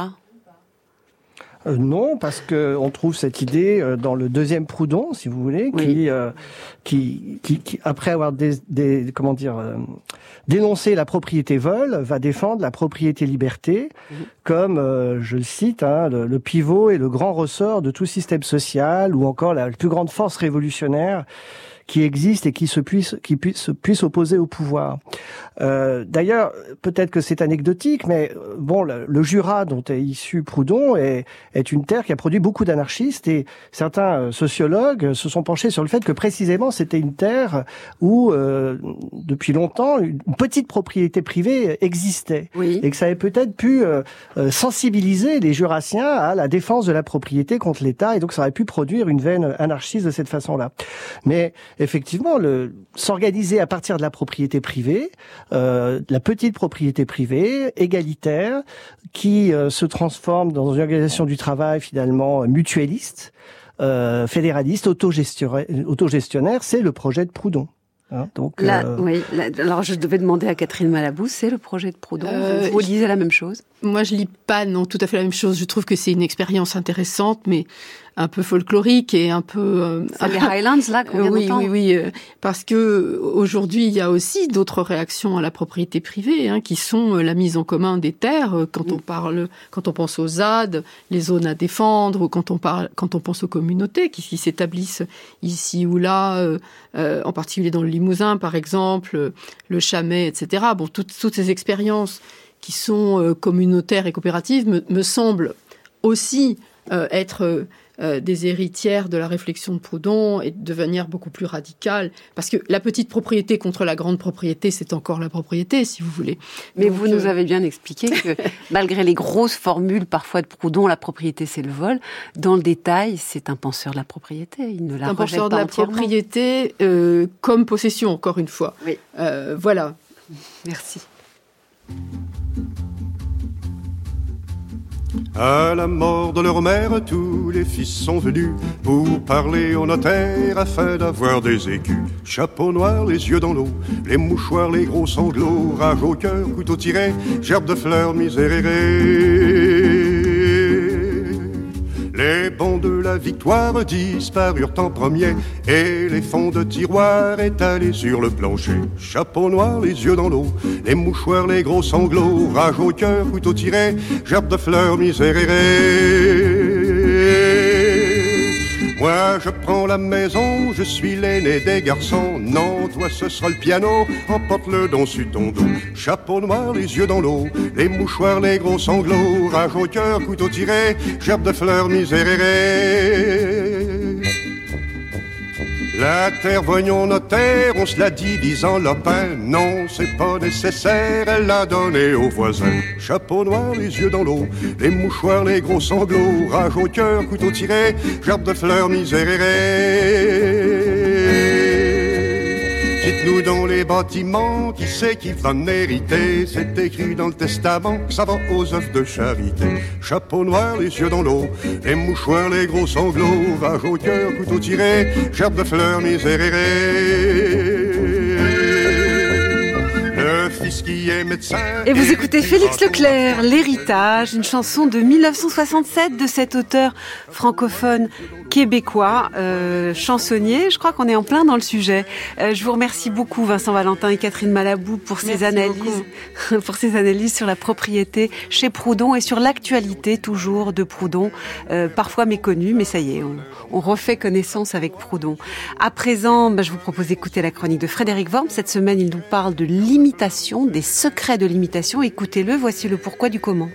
Euh, non, parce que on trouve cette idée euh, dans le deuxième Proudhon, si vous voulez, oui. qui, euh, qui, qui, qui, après avoir des, des comment dire, euh, dénoncé la propriété vol, va défendre la propriété liberté, mmh. comme, euh, je le cite, hein, le, le pivot et le grand ressort de tout système social, ou encore la, la plus grande force révolutionnaire qui existe et qui se puisse, qui puisse, puisse opposer au pouvoir. Euh, d'ailleurs, peut-être que c'est anecdotique, mais bon, le, le Jura dont est issu Proudhon est, est une terre qui a produit beaucoup d'anarchistes et certains sociologues se sont penchés sur le fait que précisément c'était une terre où, euh, depuis longtemps, une petite propriété privée existait. Oui. Et que ça avait peut-être pu euh, sensibiliser les Jurassiens à la défense de la propriété contre l'État et donc ça aurait pu produire une veine anarchiste de cette façon-là. Mais effectivement, le, s'organiser à partir de la propriété privée, euh, la petite propriété privée, égalitaire, qui euh, se transforme dans une organisation du travail finalement mutualiste, euh, fédéraliste, autogestionnaire, autogestionnaire, c'est le projet de Proudhon. Hein, donc, là, euh... oui, là, alors je devais demander à Catherine Malabou, c'est le projet de Proudhon. Euh, vous lisez la même chose ? Moi, je lis pas non tout à fait la même chose. Je trouve que c'est une expérience intéressante, mais un peu folklorique et un peu. Euh, c'est les Highlands là qu'on vient oui, d'entendre. Oui, oui, oui, parce que aujourd'hui, il y a aussi d'autres réactions à la propriété privée, hein, qui sont la mise en commun des terres. Quand oui. on parle, quand on pense aux Z A D, les zones à défendre, ou quand on parle, quand on pense aux communautés qui, qui s'établissent ici ou là, euh, euh, en particulier dans le Limousin, par exemple, le Chambet, et cetera. Bon, toutes, toutes ces expériences qui sont euh, communautaires et coopératives me, me semblent aussi euh, être euh, des héritières de la réflexion de Proudhon et de devenir beaucoup plus radicales. Parce que la petite propriété contre la grande propriété, c'est encore la propriété, si vous voulez. Mais Donc, vous nous avez bien expliqué que malgré les grosses formules parfois de Proudhon, la propriété c'est le vol, dans le détail, c'est un penseur de la propriété. Il ne la un rejette penseur pas de la entièrement. propriété euh, comme possession, encore une fois. Oui. Euh, voilà. Merci. À la mort de leur mère, tous les fils sont venus pour parler au notaire afin d'avoir des écus. Chapeau noir, les yeux dans l'eau, les mouchoirs, les gros sanglots, rage au cœur, couteau tiré, gerbe de fleurs misérérées. Les bons de la victoire disparurent en premier et les fonds de tiroir étalés sur le plancher. Chapeau noir, les yeux dans l'eau, les mouchoirs, les gros sanglots, rage au cœur, couteau tiré, gerbe de fleurs misérérées. Moi je prends la maison, je suis l'aîné des garçons. Non, toi ce sera le piano, emporte-le dans sur ton dos. Chapeau noir, les yeux dans l'eau, les mouchoirs, les gros sanglots, rage au cœur, couteau tiré, gerbe de fleurs misérérées. La terre, voyons notaire, on se la divise en lopin. Non, c'est pas nécessaire, elle l'a donnée aux voisins. Chapeau noir, les yeux dans l'eau, les mouchoirs, les gros sanglots, rage au cœur, couteau tiré, gerbe de fleurs misérérées. Dites-nous dans les bâtiments, qui c'est qui va mériter? C'est écrit dans le testament que ça va aux œuvres de charité. Chapeau noir, les yeux dans l'eau, les mouchoirs, les gros sanglots, rage au cœur, couteau tiré, gerbe de fleurs misérérées. Le fils qui est médecin. Et vous écoutez Félix Leclerc, L'héritage, une chanson de mille neuf cent soixante-sept de cet auteur francophone québécois, euh, chansonnier. Je crois qu'on est en plein dans le sujet. Euh, je vous remercie beaucoup Vincent Valentin et Catherine Malabou pour ces Merci analyses, pour ces analyses sur la propriété chez Proudhon et sur l'actualité toujours de Proudhon, euh, parfois méconnue, mais ça y est, on, on refait connaissance avec Proudhon. À présent, bah, je vous propose d'écouter la chronique de Frédéric Worm. Cette semaine, il nous parle de l'imitation, des secrets de l'imitation. Écoutez-le, voici le pourquoi du comment.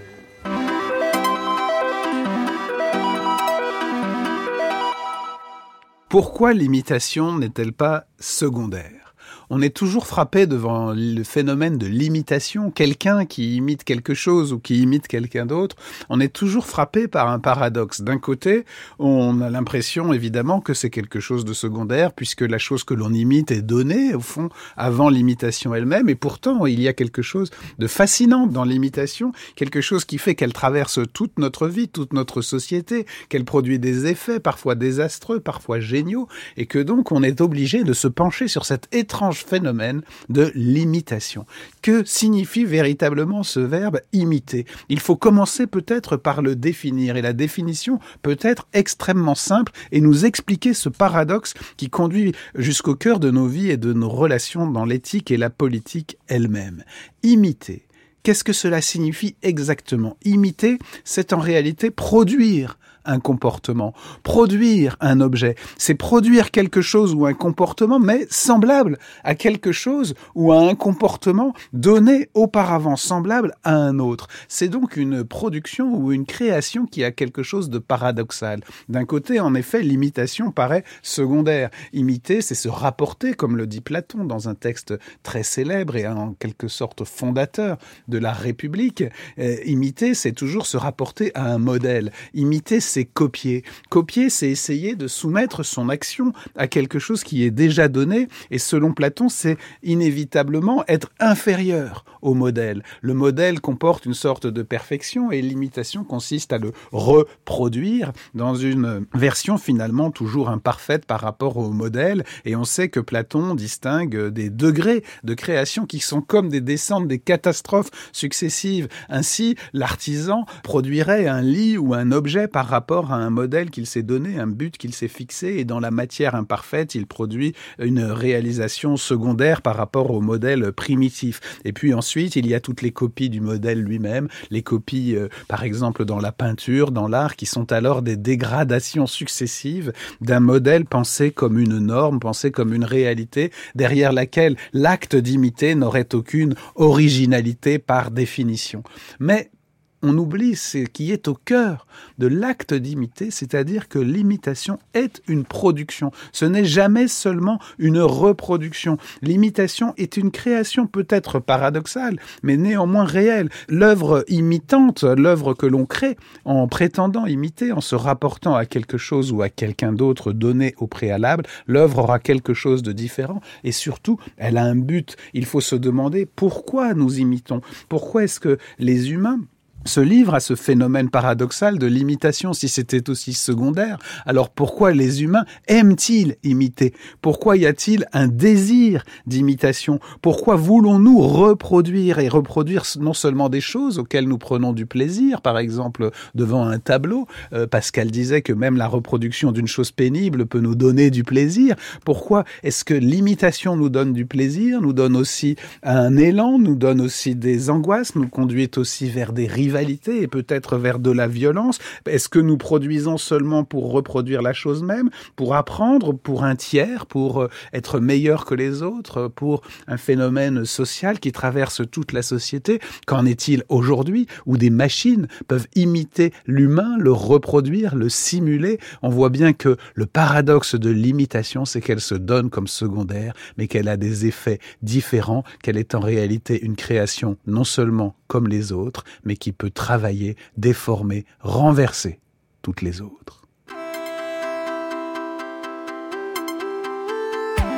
Pourquoi l'imitation n'est-elle pas secondaire ? On est toujours frappé devant le phénomène de l'imitation, quelqu'un qui imite quelque chose ou qui imite quelqu'un d'autre, on est toujours frappé par un paradoxe. D'un côté, on a l'impression évidemment que c'est quelque chose de secondaire puisque la chose que l'on imite est donnée au fond avant l'imitation elle-même, et pourtant il y a quelque chose de fascinant dans l'imitation, quelque chose qui fait qu'elle traverse toute notre vie, toute notre société, qu'elle produit des effets parfois désastreux, parfois géniaux, et que donc on est obligé de se pencher sur cet étrange phénomène de l'imitation. Que signifie véritablement ce verbe imiter ? Il faut commencer peut-être par le définir, et la définition peut être extrêmement simple et nous expliquer ce paradoxe qui conduit jusqu'au cœur de nos vies et de nos relations dans l'éthique et la politique elle-même. Imiter. Qu'est-ce que cela signifie exactement ? Imiter, c'est en réalité produire un comportement, produire un objet. C'est produire quelque chose ou un comportement, mais semblable à quelque chose ou à un comportement donné auparavant, semblable à un autre. C'est donc une production ou une création qui a quelque chose de paradoxal. D'un côté, en effet, l'imitation paraît secondaire. Imiter, c'est se rapporter, comme le dit Platon dans un texte très célèbre et en quelque sorte fondateur de la République. Euh, imiter, c'est toujours se rapporter à un modèle. Imiter, c'est copier. Copier, c'est essayer de soumettre son action à quelque chose qui est déjà donné, et selon Platon, c'est inévitablement être inférieur au modèle. Le modèle comporte une sorte de perfection, et l'imitation consiste à le reproduire dans une version finalement toujours imparfaite par rapport au modèle, et on sait que Platon distingue des degrés de création qui sont comme des descentes des catastrophes successives. Ainsi, l'artisan produirait un lit ou un objet par rapport à un modèle qu'il s'est donné, un but qu'il s'est fixé, et dans la matière imparfaite, il produit une réalisation secondaire par rapport au modèle primitif. Et puis ensuite, il y a toutes les copies du modèle lui-même, les copies, euh, par exemple, dans la peinture, dans l'art, qui sont alors des dégradations successives d'un modèle pensé comme une norme, pensé comme une réalité, derrière laquelle l'acte d'imiter n'aurait aucune originalité par définition. Mais on oublie ce qui est au cœur de l'acte d'imiter, c'est-à-dire que l'imitation est une production. Ce n'est jamais seulement une reproduction. L'imitation est une création peut-être paradoxale, mais néanmoins réelle. L'œuvre imitante, l'œuvre que l'on crée en prétendant imiter, en se rapportant à quelque chose ou à quelqu'un d'autre donné au préalable, l'œuvre aura quelque chose de différent, et surtout, elle a un but. Il faut se demander pourquoi nous imitons. Pourquoi est-ce que les humains se livre à ce phénomène paradoxal de l'imitation? Si c'était aussi secondaire, alors pourquoi les humains aiment-ils imiter? Pourquoi y a-t-il un désir d'imitation? Pourquoi voulons-nous reproduire et reproduire non seulement des choses auxquelles nous prenons du plaisir, par exemple devant un tableau? euh, Pascal disait que même la reproduction d'une chose pénible peut nous donner du plaisir. Pourquoi est-ce que l'imitation nous donne du plaisir, nous donne aussi un élan, nous donne aussi des angoisses, nous conduit aussi vers des rivalités et peut-être vers de la violence? Est-ce que nous produisons seulement pour reproduire la chose même, pour apprendre, pour un tiers, pour être meilleur que les autres, pour un phénomène social qui traverse toute la société? Qu'en est-il aujourd'hui où des machines peuvent imiter l'humain, le reproduire, le simuler? On voit bien que le paradoxe de l'imitation, c'est qu'elle se donne comme secondaire, mais qu'elle a des effets différents, qu'elle est en réalité une création non seulement comme les autres, mais qui peut travailler, déformer, renverser toutes les autres.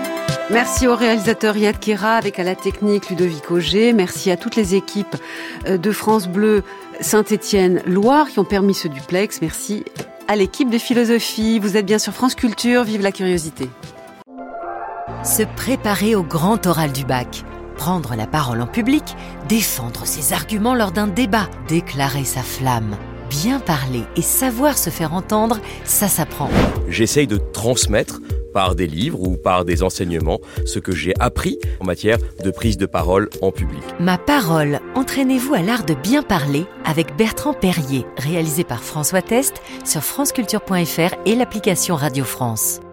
Merci au réalisateur Yad Kera, avec à la technique Ludovic Auger. Merci à toutes les équipes de France Bleu Saint-Étienne-Loire qui ont permis ce duplex. Merci à l'équipe de Philosophie. Vous êtes bien sur France Culture, vive la curiosité. Se préparer au grand oral du bac. Prendre la parole en public, défendre ses arguments lors d'un débat, déclarer sa flamme. Bien parler et savoir se faire entendre, ça s'apprend. J'essaye de transmettre par des livres ou par des enseignements ce que j'ai appris en matière de prise de parole en public. Ma parole, entraînez-vous à l'art de bien parler avec Bertrand Perrier, réalisé par François Test sur franceculture point f r et l'application Radio France.